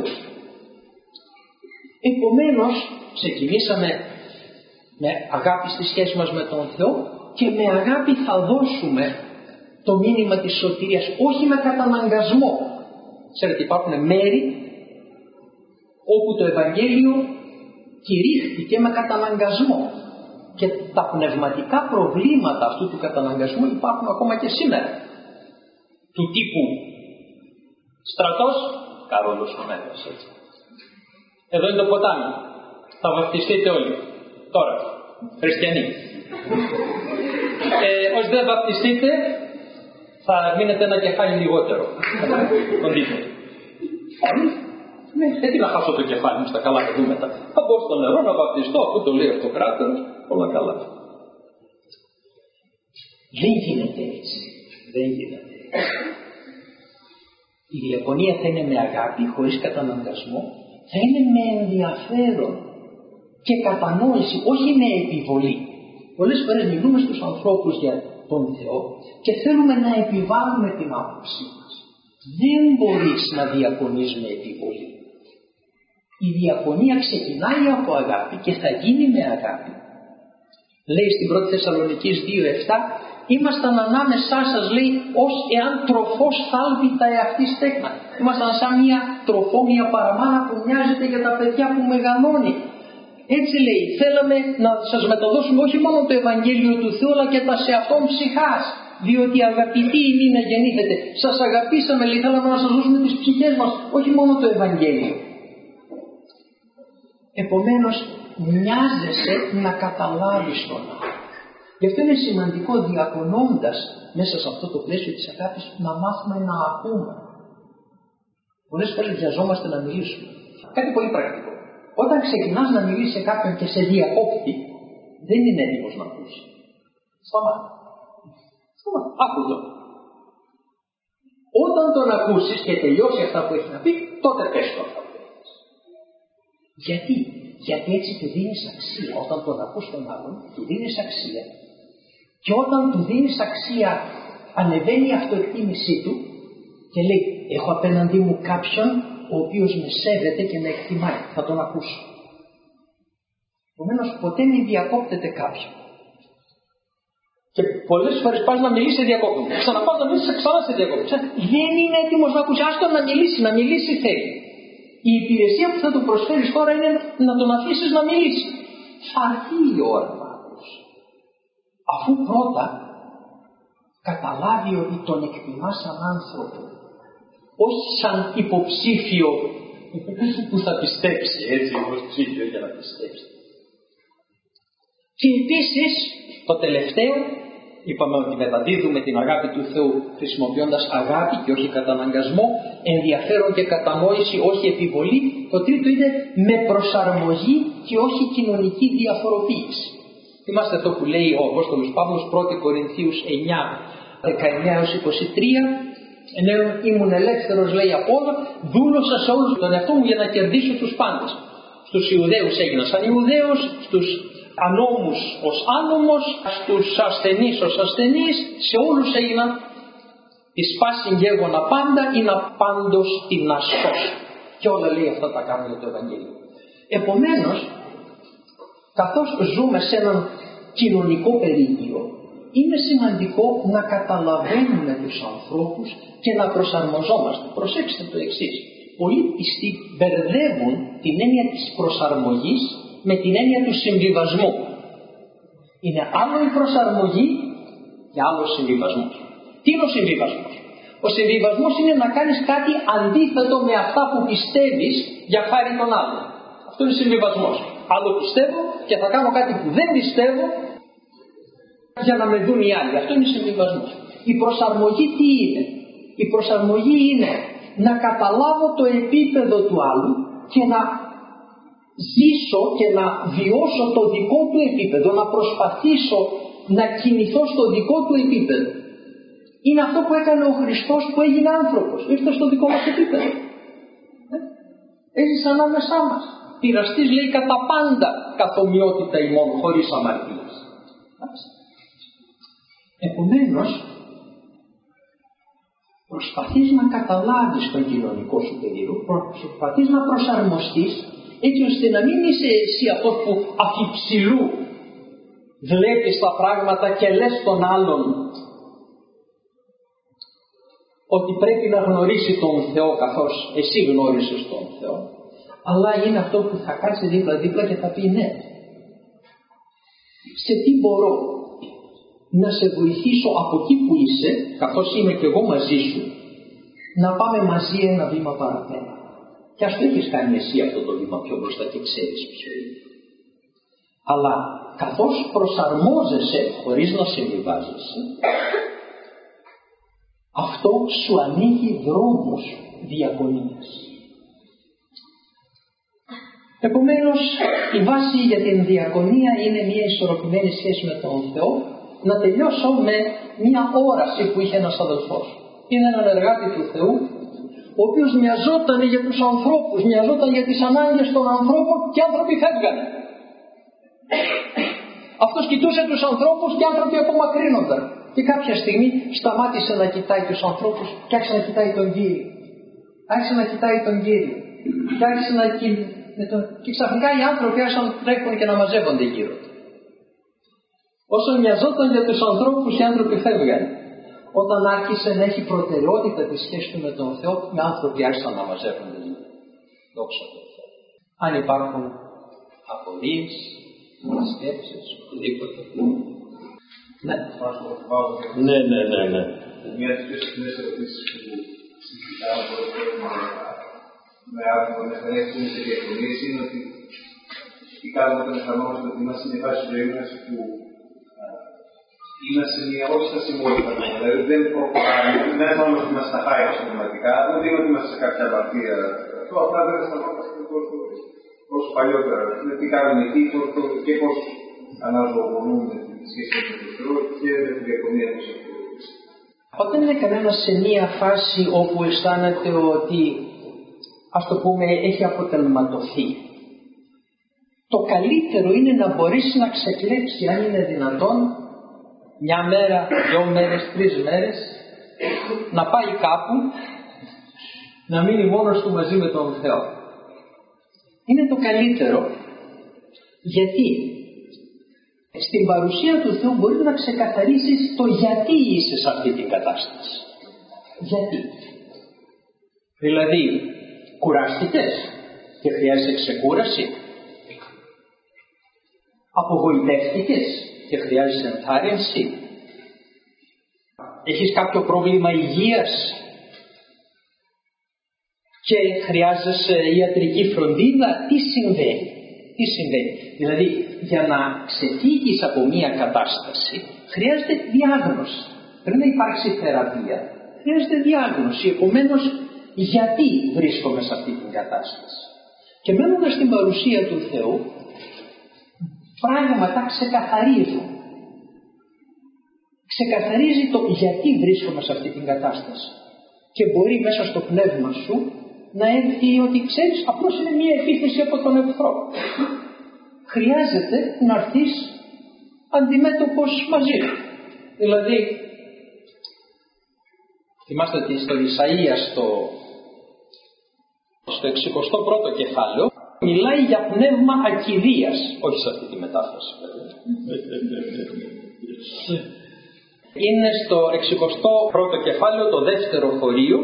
Επομένως ξεκινήσαμε με αγάπη στη σχέση μας με τον Θεό και με αγάπη θα δώσουμε το μήνυμα της σωτηρίας, όχι με καταναγκασμό. Ξέρετε, υπάρχουν μέρη όπου το Ευαγγέλιο κηρύχθηκε με καταναγκασμό και τα πνευματικά προβλήματα αυτού του καταναγκασμού υπάρχουν ακόμα και σήμερα. Του τύπου στρατός, Καρόλος ο Μέγας, έτσι. Εδώ είναι το ποτάμι. Θα βαπτιστείτε όλοι. Τώρα. Χριστιανοί. Ε, όσοι δεν βαπτιστείτε, θα μείνετε ένα κεφάλι λιγότερο. Κοντείτε. Ναι, γιατί να χάσω το κεφάλι μου στα καλά και δούμε μετά. Θα μπω στο νερό να βαπτιστώ, αφού το λέει αυτοκράτορας, όλα καλά. Δεν γίνεται έτσι. Δεν γίνεται έτσι. Η διακονία θα είναι με αγάπη, χωρίς καταναγκασμό, θα είναι με ενδιαφέρον και κατανόηση, όχι με επιβολή. Πολλές φορές μιλούμε στους ανθρώπους για τον Θεό και θέλουμε να επιβάλλουμε την άποψή μας. Δεν μπορείς να διακονείς με επιβολή. Η διακονία ξεκινάει από αγάπη και θα γίνει με αγάπη. Λέει στην πρώτη Θεσσαλονικής δύο επτά, Ήμασταν ανάμεσά σας, λέει, ως εάν τροφός θάλπει τα εαυτή στέκνα. Ήμασταν σαν μια τροφό, μια παραμάνα που μοιάζεται για τα παιδιά που μεγαλώνει. Έτσι λέει, θέλαμε να σας μεταδώσουμε όχι μόνο το Ευαγγέλιο του Θεού, αλλά και τα σε αυτόν ψυχάς. Διότι αγαπητοί ημί να γεννήθετε. Σας αγαπήσαμε, λέει, θέλαμε να σας δώσουμε τις ψυχές μας, όχι μόνο το Ευαγγέλιο. Επομένως, μοιάζεσαι να καταλάβεις τον άλλο. Γι' αυτό είναι σημαντικό, διακονώντας μέσα σε αυτό το πλαίσιο της αγάπης, να μάθουμε να ακούμε. Πολλές φορές βιαζόμαστε να μιλήσουμε. Κάτι πολύ πρακτικό. Όταν ξεκινάς να μιλήσεις σε κάποιον και σε διακόπτει, δεν είναι έτοιμος να ακούσει. Σταμάτα. Σταμάτα. Άκου τον. Όταν τον ακούσεις και τελειώσει αυτά που έχει να πει, τότε πες το αυτά που έχεις. Γιατί? Γιατί έτσι του δίνεις αξία. Όταν τον ακούς τον άλλον, του δίνεις αξία. Και όταν του δίνεις αξία, ανεβαίνει η αυτοεκτίμησή του και λέει, έχω απέναντί μου κάποιον ο οποίος με σέβεται και με εκτιμάει. Θα τον ακούσω. Επομένως, ποτέ μην διακόπτεται κάποιον. Και πολλές φορές πας να μιλήσεις σε διακόπτουν. Ξαναπάς να μιλήσεις ξανά σε διακόπτουν. Δεν είναι έτοιμος να ακούσει. Άστον να μιλήσει, να μιλήσει θέλει. Η υπηρεσία που θα του προσφέρεις τώρα είναι να τον αφήσεις να μιλήσει. Θα έρθει η ώρα να ακούσει. Αφού πρώτα καταλάβει ότι τον εκτιμά σαν άνθρωπο, όχι σαν υποψήφιο που θα πιστέψει, έτσι, υποψήφιο για να πιστέψει. Και επίσης, το τελευταίο, είπαμε ότι μεταδίδουμε την αγάπη του Θεού χρησιμοποιώντας αγάπη και όχι καταναγκασμό, ενδιαφέρον και κατανόηση, όχι επιβολή. Το τρίτο είναι με προσαρμογή και όχι κοινωνική διαφοροποίηση. Θυμάστε αυτό που λέει ο Απόστολος Παύλος, πρώτη Κορινθίους εννιά, δεκαεννιά έως είκοσι τρία. Ενώ ήμουν ελεύθερος, λέει, από όλα, δούλωσα σε όλους τον εαυτό μου για να κερδίσω τους πάντες. Στους Ιουδαίους έγινα σαν Ιουδαίος, στους ανώμους ως άνομος, στους ασθενείς ως ασθενείς, σε όλους έγινα τη σπάση γέγονα πάντα ή να πάντως την ασώσω. Και όλα, λέει, αυτά τα κάνουν για το Ευαγγέλιο. Επομένως, καθώς ζούμε σε έναν κοινωνικό περίγυρο, είναι σημαντικό να καταλαβαίνουμε τους ανθρώπους και να προσαρμοζόμαστε. Προσέξτε το εξής. Πολλοί πιστοί μπερδεύουν την έννοια της προσαρμογής με την έννοια του συμβιβασμού. Είναι άλλο η προσαρμογή και άλλο ο συμβιβασμός. Τι είναι ο συμβιβασμός? Ο συμβιβασμός είναι να κάνεις κάτι αντίθετο με αυτά που πιστεύεις για χάρη των άλλων. Αυτό είναι συμβιβασμός. Άλλο πιστεύω και θα κάνω κάτι που δεν πιστεύω για να με δουν οι άλλοι. Αυτό είναι συμβιβασμός. Η προσαρμογή τι είναι? Η προσαρμογή είναι να καταλάβω το επίπεδο του άλλου και να ζήσω και να βιώσω το δικό του επίπεδο, να προσπαθήσω να κινηθώ στο δικό του επίπεδο. Είναι αυτό που έκανε ο Χριστός που έγινε άνθρωπος. Ήρθε στο δικό μας επίπεδο. Ε? Έζησε ανάμεσά μας. Πειραστής, λέει, κατά πάντα καθομοιότητα ημών, χωρίς αμαρτίας. Επομένως, προσπαθείς να καταλάβεις τον κοινωνικό σου περίγυρο, προσπαθείς να προσαρμοστείς, έτσι ώστε να μην είσαι εσύ αυτός που αφιψηλού βλέπεις τα πράγματα και λες τον άλλον ότι πρέπει να γνωρίσει τον Θεό καθώς εσύ γνώρισες τον Θεό, αλλά είναι αυτό που θα κάτσει δίπλα-δίπλα και θα πει ναι. Σε τι μπορώ να σε βοηθήσω από εκεί που είσαι, καθώς είμαι και εγώ μαζί σου, να πάμε μαζί ένα βήμα παραπέρα. Και ας το έχεις κάνει εσύ αυτό το βήμα πιο μπροστά και ξέρεις ποιο είναι. Αλλά καθώς προσαρμόζεσαι χωρίς να συμβιβάζεσαι, αυτό σου ανοίγει δρόμους διακονίας. Επομένως, η βάση για την διακονία είναι μια ισορροπημένη σχέση με τον Θεό. Να τελειώσω με μια όραση που είχε ένας αδελφός. Είναι έναν εργάτη του Θεού, ο οποίος μοιαζόταν για τους ανθρώπους, μοιαζόταν για τις ανάγκες των ανθρώπων και οι άνθρωποι φεύγανε. Αυτός κοιτούσε τους ανθρώπους και οι άνθρωποι απομακρύνονταν. Και κάποια στιγμή σταμάτησε να κοιτάει τους ανθρώπους και άρχισε να κοιτάει τον Κύριο. Άρχισε να κοιτάει τον Κύριο. Και, άρχισε να... και ξαφνικά οι άνθρωποι άρχισαν να τρέχουν και να μαζεύονται γύρω. Όσο νοιαζόταν για τους ανθρώπους, οι άνθρωποι φεύγανε. Όταν άρχισε να έχει προτεραιότητα τη σχέση του με τον Θεό, οι άνθρωποι άρχισαν να μαζεύονται. Δόξα τω Θεώ. Αν υπάρχουν απορίες, σκέψεις, οτιδήποτε. Ναι. Ναι, ναι, ναι, ναι. Μια από τις πιο συχνές ερωτήσεις που συζητάμε πολλές φορές με άτομα με χαρακτηριστικές σε διαφωνίες είναι ότι τι κάνουμε όταν αισθανόμαστε ότι είμαστε σε μια φάση της ζωής μας που είμαστε σε μια όχι στασιμότητα. Δηλαδή δεν προχωράμε, δεν αισθανόμαστε ότι είμαστε στα χάρια συστηματικά, δεν είναι ότι είμαστε σε κάποια απαρτία. Αυτό απλά δεν αισθανόμαστε όσο παλιότερα. Τι κάνουμε εκεί και πώς αναζωογονούμε τη σχέση με τον Θεό και με τη διαφωνία του. Όταν είναι κανένας σε μία φάση όπου αισθάνεται ότι, ας το πούμε, έχει αποτελματωθεί, το καλύτερο είναι να μπορέσει να ξεκλέψει, αν είναι δυνατόν, μια μέρα, δυο μέρες, τρεις μέρες, να πάει κάπου, να μείνει μόνος του μαζί με τον Θεό. Είναι το καλύτερο, γιατί στην παρουσία του Θεού μπορείς να ξεκαθαρίσεις το γιατί είσαι σε αυτή την κατάσταση. Γιατί. Δηλαδή, κουράστηκες και χρειάζεσαι ξεκούραση. Απογοητεύτηκες και χρειάζεσαι ενθάρρυνση. Έχεις κάποιο πρόβλημα υγείας και χρειάζεσαι ιατρική φροντίδα. Τι συμβαίνει. Τι συμβαίνει. Δηλαδή, για να ξεφύγεις από μία κατάσταση χρειάζεται διάγνωση. Πρέπει να υπάρξει θεραπεία. Χρειάζεται διάγνωση. Επομένως, γιατί βρίσκομαι σε αυτή την κατάσταση. Και μένοντας στην παρουσία του Θεού, πράγματα ξεκαθαρίζουν. Ξεκαθαρίζει το γιατί βρίσκομαι σε αυτή την κατάσταση. Και μπορεί μέσα στο πνεύμα σου να έρθει ότι ξέρεις, απλώς είναι μία επίθεση από τον εχθρό. Χρειάζεται να έρθεις αντιμέτωπος μαζί του. Δηλαδή, θυμάστε ότι στο Ισαΐα στο, στο εξηκοστό πρώτο κεφάλαιο μιλάει για πνεύμα ακηδείας, όχι σε αυτή τη μετάφραση. Είναι στο εξηκοστό πρώτο κεφάλαιο, το δεύτερο χωρίο,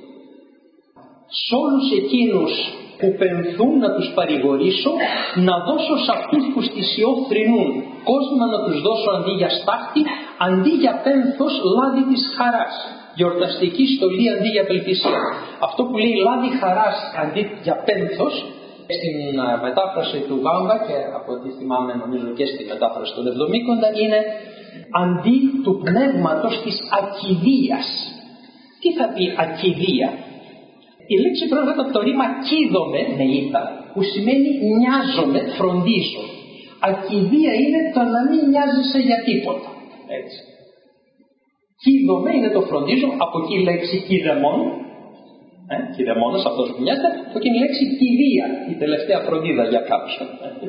σ' όλους εκείνους που πενθούν να τους παρηγορήσω, να δώσω σε αυτούς που στη Σιώ θρηνούν, κόσμο να τους δώσω αντί για στάχτη, αντί για πένθος λάδι της χαράς, γιορταστική στολή αντί για απελπισία. Αυτό που λέει λάδι χαράς αντί για πένθος, στην μετάφραση του Βάμπα και από ό,τι θυμάμαι νομίζω και στη μετάφραση του Λευδομήκοντα, είναι αντί του πνεύματος της ακηδείας. Τι θα πει ακηδεία? Η λέξη προέρχεται από το ρήμα κίδομαι με ήττα, που σημαίνει νοιάζομαι, φροντίζω. Ακηδεία είναι το να μην νοιάζεσαι για τίποτα. Έτσι. Κίδομαι είναι το φροντίζω, από εκεί η λέξη κηδεμόν, ε, κηδεμόνος αυτός που νοιάζεται, από εκεί η λέξη κηδεία, η τελευταία φροντίδα για κάποιον.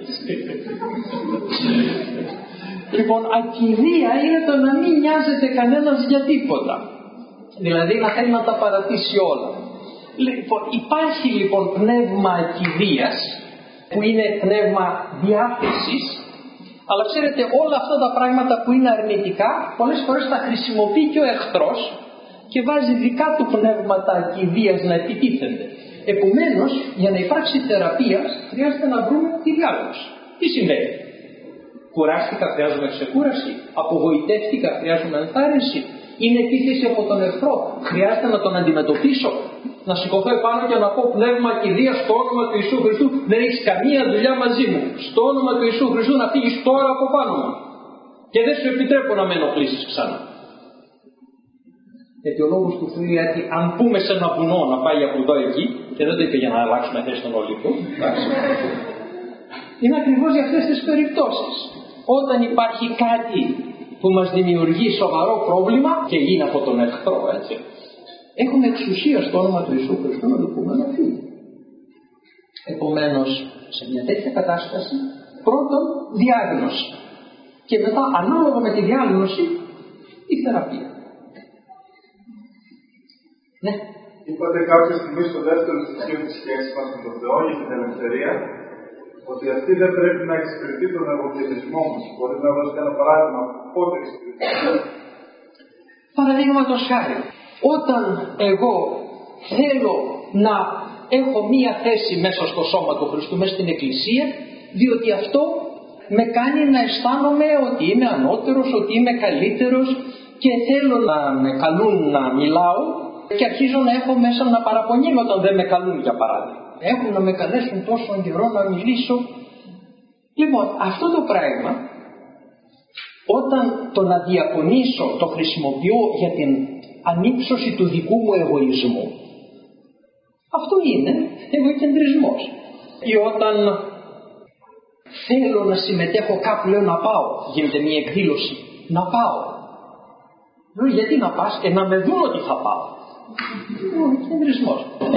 Λοιπόν, ακηδεία είναι το να μην νοιάζεται κανένας για τίποτα. Δηλαδή να θέλει να τα παρατήσει όλα. Λοιπόν, υπάρχει λοιπόν πνεύμα ακηδείας που είναι πνεύμα διάθεσης, αλλά ξέρετε όλα αυτά τα πράγματα που είναι αρνητικά πολλές φορές τα χρησιμοποιεί και ο εχθρός και βάζει δικά του πνεύματα ακηδείας να επιτίθενται. Επομένως, για να υπάρξει θεραπεία χρειάζεται να βρούμε τη διάγνωση. Τι συμβαίνει? Κουράστηκα, χρειάζομαι ξεκούραση. Απογοητεύτηκα, χρειάζομαι ενθάρρυνση. Είναι επίθεση από τον εχθρό. Χρειάζεται να τον αντιμετωπίσω. Να σηκωθώ επάνω και να πω πνεύμα ακηδείας στο όνομα του Ιησού Χριστού. Δεν έχεις καμία δουλειά μαζί μου. Στο όνομα του Ιησού Χριστού να φύγεις τώρα από πάνω μου. Και δεν σου επιτρέπω να με ενοχλήσεις ξανά. Γιατί ο λόγος του Θεού είναι ότι αν πούμε σε ένα βουνό να πάει από εδώ εκεί, και δεν το είπε για να αλλάξουμε θέση στον Ολύμπο, είναι ακριβώς για αυτές τις περιπτώσεις. Όταν υπάρχει κάτι που μας δημιουργεί σοβαρό πρόβλημα και είναι από τον εχθρό, έτσι, έχουμε εξουσία στο όνομα του Ιησού Χριστού να το πούμε να φύγει. Επομένως, σε μια τέτοια κατάσταση, πρώτον διάγνωση και μετά ανάλογα με τη διάγνωση η θεραπεία. Ναι. Είπατε κάποια στιγμή στο δεύτερο στοιχείο της σχέσης μας με τον Θεό για την ελευθερία ότι αυτή δεν πρέπει να εξυπηρετεί τον εγωκεντρισμό μας. Μπορεί να δώσει ένα παράδειγμα πότε εξυπηρετεί. Παραδείγματος χάρη, όταν εγώ θέλω να έχω μία θέση μέσα στο σώμα του Χριστού, μέσα στην Εκκλησία, διότι αυτό με κάνει να αισθάνομαι ότι είμαι ανώτερος, ότι είμαι καλύτερος και θέλω να με καλούν να μιλάω και αρχίζω να έχω μέσα να παραπονιέμαι όταν δεν με καλούν, για παράδειγμα. Έχουν να με καλέσουν τόσο καιρό να μιλήσω. Λοιπόν, αυτό το πράγμα, όταν το να διακονήσω το χρησιμοποιώ για την ανύψωση του δικού μου εγωισμού, αυτό είναι εγωκεντρισμός. Ή όταν θέλω να συμμετέχω κάπου, λέω να πάω, γίνεται μια εκδήλωση, να πάω. Λέω γιατί να πας, και να με δουν ότι θα πάω. Είναι εγωκεντρισμός.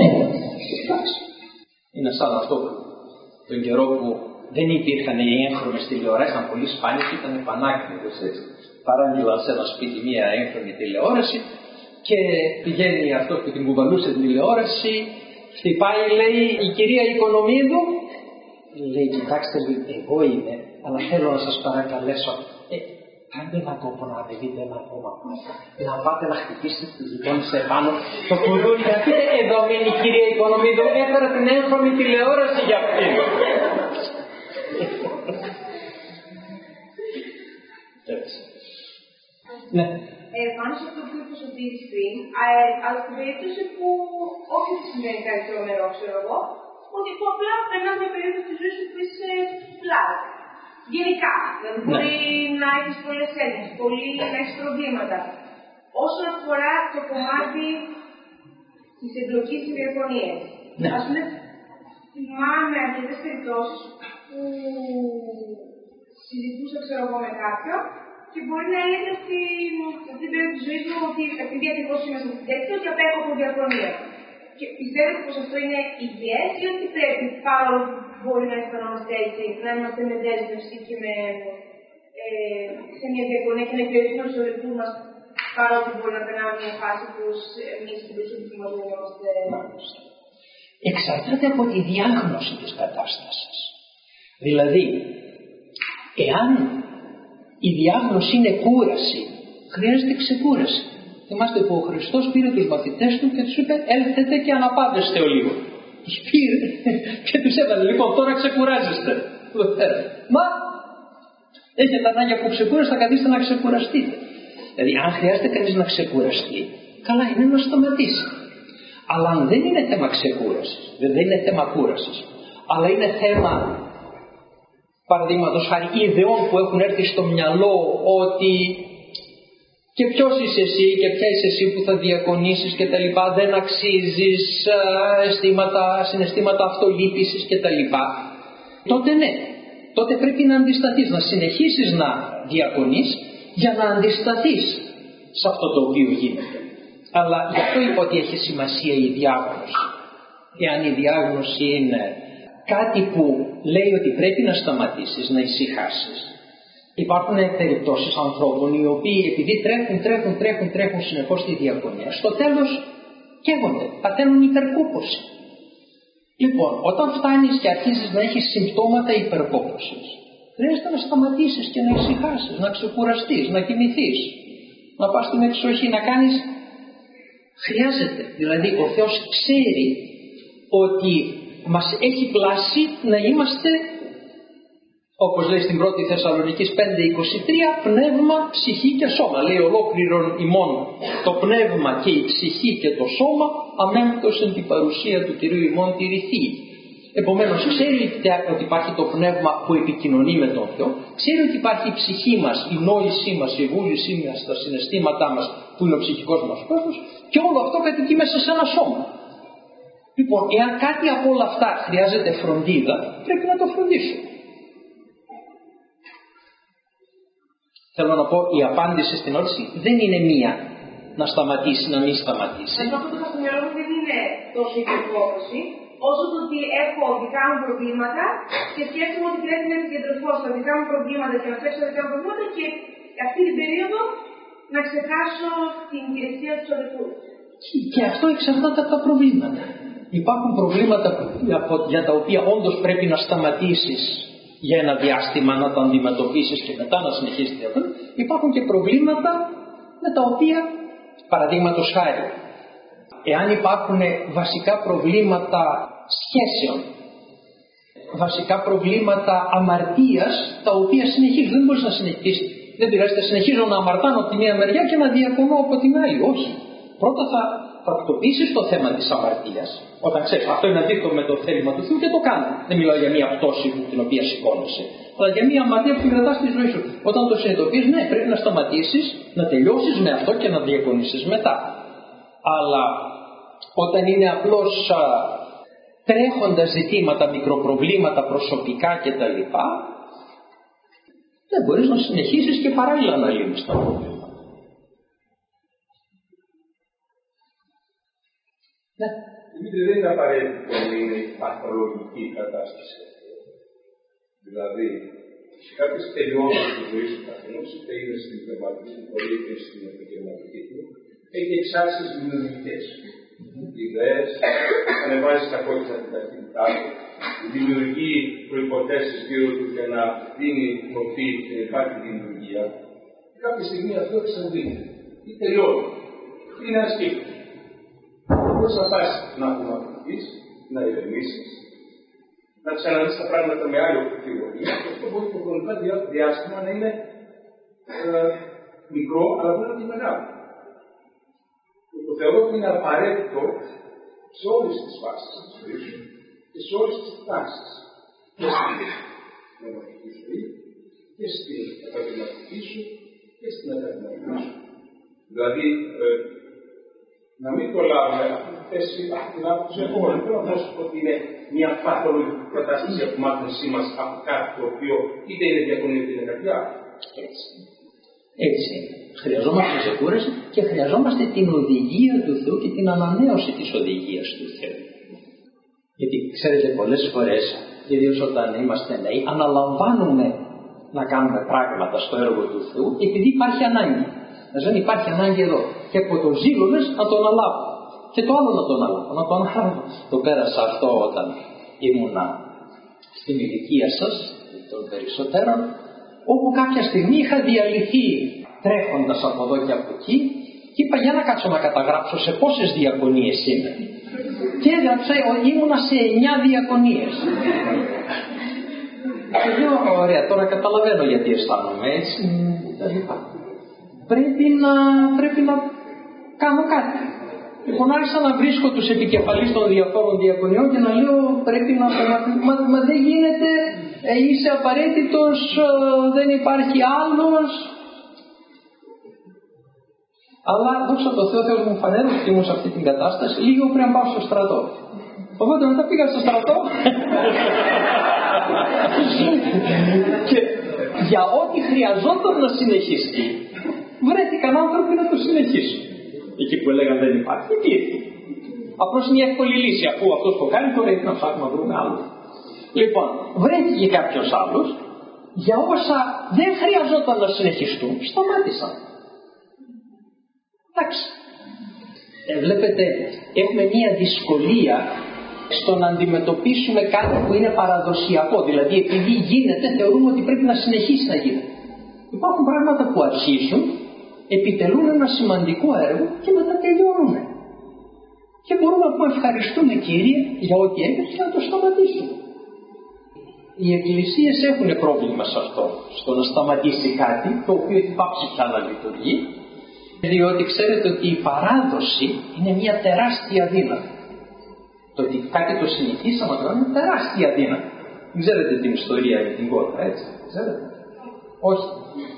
Είναι σαν αυτό τον καιρό που δεν υπήρχαν οι έγχρωμες τηλεοράσεις, ήταν πολύ σπάνιες, ήταν πανάκριβες έτσι. Παράγγειλαν σε ένα σπίτι μία έγχρωμη τηλεόραση και πηγαίνει αυτό που την κουβαλούσε την τηλεόραση, χτυπάει, λέει, η κυρία Οικονομίδου, λέει, κοιτάξτε, εγώ είμαι, αλλά θέλω να σας παρακαλέσω, ε, κάντε ένα κόπο να δείτε ένα ακόμα πράγμα. Να πάτε να χτυπήσετε τους γειτόνες επάνω το κουδούνι, να πείτε, εδώ είναι η κυρία Οικονομίδου, έφερα την έγχρωμη τηλεόραση για αυτήν. Έτσι. Ναι. Ε, πάνω σε αυτό που είπες ότι πριν, αλλά στην περίπτωση που όχι ότι συμβαίνει κάτι τρομερό, ξέρω εγώ, ότι που απλά περνάς μια περίοδο της ζωής σου που είσαι flat. Γενικά, δηλαδή ναι. Μπορεί να έχεις πολλές έννοιες, πολύ να έχεις προβλήματα. Όσον αφορά το κομμάτι της εμπλοκής στις διαφωνίες. Ναι. Ας πούμε, θυμάμαι αρκετές περιπτώσεις που συζητούσα, ξέρω εγώ, με κάποιον και μπορεί να έλεγε ότι σε αυτήν την περίοδο της ζωής μου ότι επειδή ακριβώς είμαι σε αυτή τέτοια, ότι απέχω από διαφωνία. Και πιστεύετε πως αυτό είναι υγιές ή ότι πρέπει, παρόλο που μπορεί να αισθανόμαστε έτσι, να είμαστε με δέσμευση και με, ε, σε μια διαφωνία και να υπηρετούμε τους εαυτούς μας, παρόλο που μπορεί να περνάμε μια φάση που εμείς στην προσωπική μας δεν είμαστε. Εξαρτάται από τη διάγνωση της κατάστασης. Δηλαδή, εάν η διάγνωση είναι κούραση, χρειάζεται ξεκούραση. Θυμάστε που ο Χριστός πήρε τους μαθητές του και τους είπε, έλθετε και αναπαύεστε ο λίγο. Τους πήρε και τους έβαλε, λοιπόν, τώρα ξεκουράζεστε. Μα έχετε ανάγκη από ξεκούραση, θα καθίσετε να ξεκουραστείτε. Δηλαδή, αν χρειάζεται κανείς να ξεκουραστεί, καλά είναι να σταματήσει. Αλλά αν δεν είναι θέμα ξεκούρασης, δεν είναι θέμα κούρασης, αλλά είναι θέμα, παραδείγματος χάρη, ιδεών που έχουν έρθει στο μυαλό ότι και ποιος είσαι εσύ και ποια είσαι εσύ που θα διακονήσεις και τα λοιπά, δεν αξίζεις, αισθήματα, συναισθήματα αυτολύπησης και τα λοιπά, τότε ναι, τότε πρέπει να αντισταθείς, να συνεχίσεις να διακονείς για να αντισταθείς σε αυτό το οποίο γίνεται. Αλλά γι' αυτό είπα ότι έχει σημασία η διάγνωση. Εάν η διάγνωση είναι κάτι που λέει ότι πρέπει να σταματήσεις, να ησυχάσεις. Υπάρχουν περιπτώσεις ανθρώπων οι οποίοι επειδή τρέχουν, τρέχουν, τρέχουν, τρέχουν συνεχώς στη διακονία, στο τέλος καίγονται, παθαίνουν υπερκόπωση. Λοιπόν, όταν φτάνεις και αρχίζεις να έχεις συμπτώματα υπερκόπωσης, χρειάζεται να σταματήσεις και να ησυχάσεις, να ξεκουραστείς, να κοιμηθείς, να πας στην εξοχή, να κάνεις. Χρειάζεται. Δηλαδή ο Θεός ξέρει ότι μας έχει πλάσει να είμαστε, όπως λέει στην πρώτη Θεσσαλονικής πέντε είκοσι τρία, πνεύμα, ψυχή και σώμα. Λέει ολόκληρον ημών το πνεύμα και η ψυχή και το σώμα αμέμπτως εν την παρουσία του Κυρίου ημών τηρηθεί. Επομένως ξέρει ότι υπάρχει το πνεύμα που επικοινωνεί με τον Θεό, ξέρει ότι υπάρχει η ψυχή μας, η νόησή μας, η βούλησή μας, τα συναισθήματά μας που είναι ο ψυχικός μας κόσμος και όλο αυτό κατοικεί μέσα σε ένα σώμα. Λοιπόν, εάν κάτι από όλα αυτά χρειάζεται φροντίδα, πρέπει να το φροντίσουμε. Θέλω να πω, η απάντηση στην ερώτηση δεν είναι μία. Να σταματήσει, να μην σταματήσει. Αυτό που είχα στο μυαλό μου δεν είναι τόσο η υπερκόπωση, όσο το ότι έχω δικά μου προβλήματα και σκέφτομαι ότι πρέπει να επικεντρωθώ στα δικά μου προβλήματα και να φέρω στα δικά μου προβλήματα και αυτή την περίοδο να ξεχάσω την υπηρεσία του αδελφού. Και αυτό εξαρτάται από τα προβλήματα. υπάρχουν προβλήματα για τα οποία όντως πρέπει να σταματήσεις για ένα διάστημα, να τα αντιμετωπίσεις και μετά να συνεχίσεις αυτό. Υπάρχουν και προβλήματα με τα οποία, παραδείγματος χάρη, εάν υπάρχουν βασικά προβλήματα σχέσεων, βασικά προβλήματα αμαρτίας, τα οποία συνεχίζουν, δεν μπορείς να συνεχίσεις. Δεν πειράζει, θα συνεχίζω να αμαρτάνω από τη μία μεριά και να διακονώ από την άλλη. Όχι. Πρώτα θα πρακτοποιήσεις το θέμα της αμαρτίας. Όταν ξέρεις, αυτό είναι αντίθετο με το θέλημα του Θεού και το κάνω. Δεν μιλάω για μία πτώση την οποία σηκώνεσαι, αλλά για μία αμαρτία που την κρατάς στη ζωή σου. Όταν το συνειδητοποιείς, ναι, πρέπει να σταματήσεις, να τελειώσεις με αυτό και να διακονήσεις μετά. Αλλά όταν είναι απλώς α, τρέχοντα ζητήματα, μικροπροβλήματα προσωπικά κτλ., δεν μπορείς να συνεχίσεις και παράλληλα να λύνεις τα προβλήματα. Ναι. Δημήτρη, δεν είναι απαραίτητο να είναι παθολογική η κατάσταση. Δηλαδή, σε κάποιες περιόδους της ζωής του καθενός, είτε είναι στην πνευματική του πορεία είτε στην επαγγελματική του, έχει εξάρσεις δημιουργικές. Ιδέες, ανεβάζει τα κόκκινα την ταχύτητά του, δημιουργεί προϋποθέσεις γύρω του για να δίνει μορφή και υπάρχει δημιουργία. Κάποια στιγμή αυτό εξαντλείται ή τελειώνει. Είναι ένας κύκλος. Μπορείς να πας να απομακρυνθείς, να ηρεμήσεις, να ξαναδείς τα πράγματα με άλλη οπτική γωνία. Αυτό μπορεί το χρονικό διάστημα να είναι ε, μικρό, αλλά μπορεί να είναι μεγάλο. Το θεωρώ ότι είναι απαραίτητο σε όλες τις φάσεις της ζωής σου και σε όλες τις τάσεις. Και στην πνευματική ζωή, και στην επαγγελματική σου, και στην ακαδημαϊκή σου. Δηλαδή, ε, να μην το λάβουμε αυτή τη θέση, αυτή την άποψη, εγώ δεν θέλω να σου πω ότι είναι μια παθολογική κατάσταση απομάκρυνσή μας από κάτι το οποίο είτε είναι διακονία είτε είναι κάτι άλλο. Έτσι. Έτσι. Χρειαζόμαστε ξεκούραση και χρειαζόμαστε την οδηγία του Θεού και την ανανέωση της οδηγίας του Θεού. Γιατί ξέρετε, πολλές φορές, ιδίως όταν είμαστε νέοι, αναλαμβάνουμε να κάνουμε πράγματα στο έργο του Θεού επειδή υπάρχει ανάγκη. Δεν υπάρχει ανάγκη εδώ. Και από το ζήλο λες να το αναλάβω. Και το άλλο να το αναλάβω. Να το αναλάβω. Το πέρασα αυτό όταν ήμουνα στην ηλικία σας, των περισσότερων, όπου κάποια στιγμή είχα διαλυθεί τρέχοντας από εδώ και από εκεί και είπα για να κάτσω να καταγράψω σε πόσες διακονίες είμαι. Και έγραψα, ήμουνα σε εννιά διακονίες. Και λέω, ωραία, τώρα καταλαβαίνω γιατί αισθάνομαι έτσι. Πρέπει να, πρέπει να κάνω κάτι. Λοιπόν, άρχισα να βρίσκω τους επικεφαλείς των διαφόρων διακονιών και να λέω πρέπει να... Μα, μα δεν γίνεται, ε, είσαι απαραίτητος, ε, δεν υπάρχει άλλος. Αλλά δόξα τω Θεώ, ο Θεός μου φανέρωσε ότι ήμουν σε αυτή την κατάσταση λίγο πριν πάω στο στρατό. Οπότε μετά πήγα στο στρατό και για ό,τι χρειαζόταν να συνεχίσει βρέθηκαν άνθρωποι να το συνεχίσουν. Εκεί που έλεγαν δεν υπάρχει, υπήρχε. Απλώς είναι μια εύκολη λύση. Αφού αυτός το κάνει, τώρα έχει να ψάχνουμε να βρούμε άλλο. Λοιπόν, βρέθηκε κάποιος άλλος, για όσα δεν χρειαζόταν να συνεχιστούν, σταμάτησαν. Εντάξει. Ε, βλέπετε, έχουμε μια δυσκολία στο να αντιμετωπίσουμε κάτι που είναι παραδοσιακό. Δηλαδή, επειδή γίνεται, θεωρούμε ότι πρέπει να συνεχίσει να γίνεται. Υπάρχουν πράγματα που αρχίζουν, επιτελούν ένα σημαντικό έργο και μετά τελειώνουν. Και μπορούμε να πούμε ευχαριστούμε Κύριε για ό,τι έκανε και να το σταματήσουμε. Οι εκκλησίες έχουν πρόβλημα σε αυτό, στο να σταματήσει κάτι το οποίο έχει πάψει πια να λειτουργεί, διότι ξέρετε ότι η παράδοση είναι μια τεράστια δύναμη. Το ότι κάτι το συνηθίσαμε τώρα είναι τεράστια δύναμη. Δεν ξέρετε την ιστορία με την κότα, έτσι, ξέρετε. Όχι.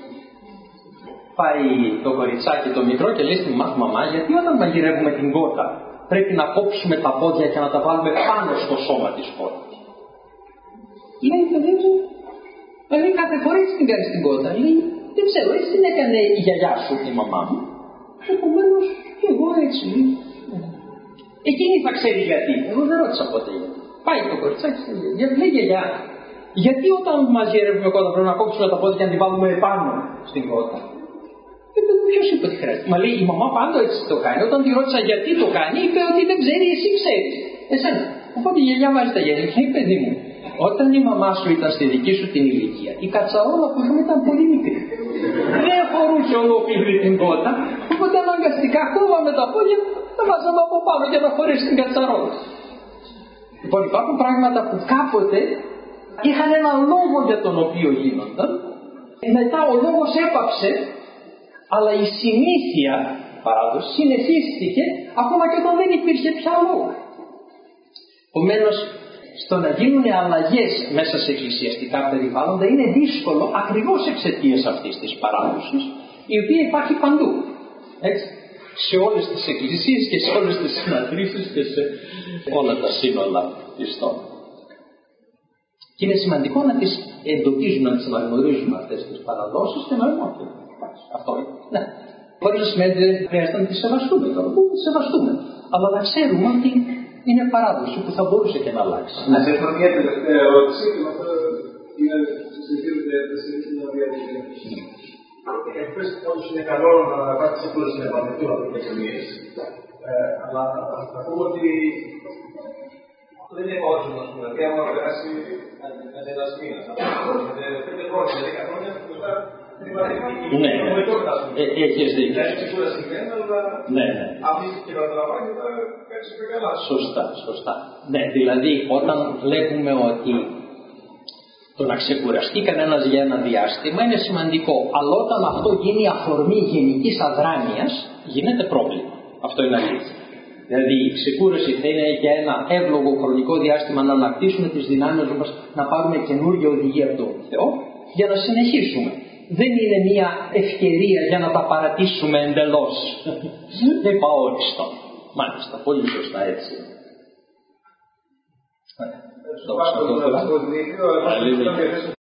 Πάει το κοριτσάκι το μικρό και λέει στη μαμά, γιατί όταν μαγειρεύουμε την κότα πρέπει να κόψουμε τα πόδια και να τα βάλουμε πάνω στο σώμα της κότας. Λέει το παιδί μου, λέει κάθε φορά έτσι την κάνεις την κότα. Λέει, δεν ξέρω, έτσι την έκανε η γιαγιά σου η μαμά μου. Επομένως και εγώ έτσι. Εκείνη θα ξέρει γιατί. Εγώ δεν ρώτησα ποτέ γιατί. Πάει το κοριτσάκι και λέει, λέει γιαγιά, γιατί όταν μαγειρεύουμε κότα πρέπει να κόψουμε τα πόδια και να την βάλουμε πάνω στην κότα. Ποιος είπε ότι χρειάζεται. Μα λέει η μαμά πάντα έτσι το κάνει. Όταν τη ρώτησα γιατί το κάνει, είπε ότι δεν ξέρει, εσύ ξέρεις. Εσένα. Οπότε η γιαγιά βάζει τα γέννη και λέει, παιδί μου, όταν η μαμά σου ήταν στη δική σου την ηλικία, η κατσαρόλα που είχαμε ήταν πολύ μικρή. Δεν φορούσε ολόκληρη την κότα, οπότε αναγκαστικά κόβαμε τα πόδια, τα βάζαμε από πάνω για να φορέσει την κατσαρόλα. Λοιπόν, υπάρχουν πράγματα που κάποτε είχαν ένα λόγο για τον οποίο γίνονταν, μετά ο λόγος έπαψε, αλλά η συνήθεια, παράδοση, συνεχίστηκε ακόμα και όταν δεν υπήρχε πια λόγο. Επομένως, στο να γίνουν αλλαγές μέσα σε εκκλησιαστικά περιβάλλοντα είναι δύσκολο ακριβώς εξαιτίας αυτής της παράδοσης, η οποία υπάρχει παντού. Έτσι, σε όλες τις εκκλησίες και σε όλες τις συναντήσεις και σε όλα τα σύνολα πιστών. Και είναι σημαντικό να τις εντοπίζουμε, να τις αναγνωρίζουμε αυτές τις παραδόσεις και να λέμε όχι. Αυτό είναι. Ναι. Μπορεί να σημαίνει ότι δεν χρειάζεται να τις σεβαστούμε τώρα. Πού τις σεβαστούμε. Αλλά να ξέρουμε ότι είναι παράδοση που θα μπορούσε και να αλλάξει. Να σε έχω μια τελευταία ερώτηση και με αυτό είναι συζητήρια με μια διαδικασία. Εκτός όντως είναι καλό να υπάρχει σε όλες τις επανεκκλήσεις από τις εκκλησίες. Αλλά θα πούμε ότι αυτό δεν είναι όρισμο, ας πούμε. Δηλαδή, άμα περάσει ένας μήνας, πέντε χρόνια, δέκα χρόνια, μετά δεν υπάρχει νομιμότητα, ας πούμε. Έχεις δίκιο. Έχει σίγουρα συμβαίνει, αλλά αυτή και τα τραβάγια θα κάτσει πιο καλά. Σωστά, σωστά. Ναι, δηλαδή όταν βλέπουμε ότι το να ξεκουραστεί κανένας για ένα διάστημα είναι σημαντικό, αλλά όταν αυτό γίνει αφορμή γενικής αδράνειας, γίνεται πρόβλημα. Αυτό είναι αλήθεια. Δηλαδή η ξεκούραση θα είναι για ένα εύλογο χρονικό διάστημα να ανακτήσουμε τις δυνάμεις μας, να πάρουμε καινούργια οδηγία από τον Θεό για να συνεχίσουμε. Δεν είναι μια ευκαιρία για να τα παρατήσουμε εντελώς. Δεν πάω όριστο. Μάλιστα, πολύ σωστά έτσι. Στο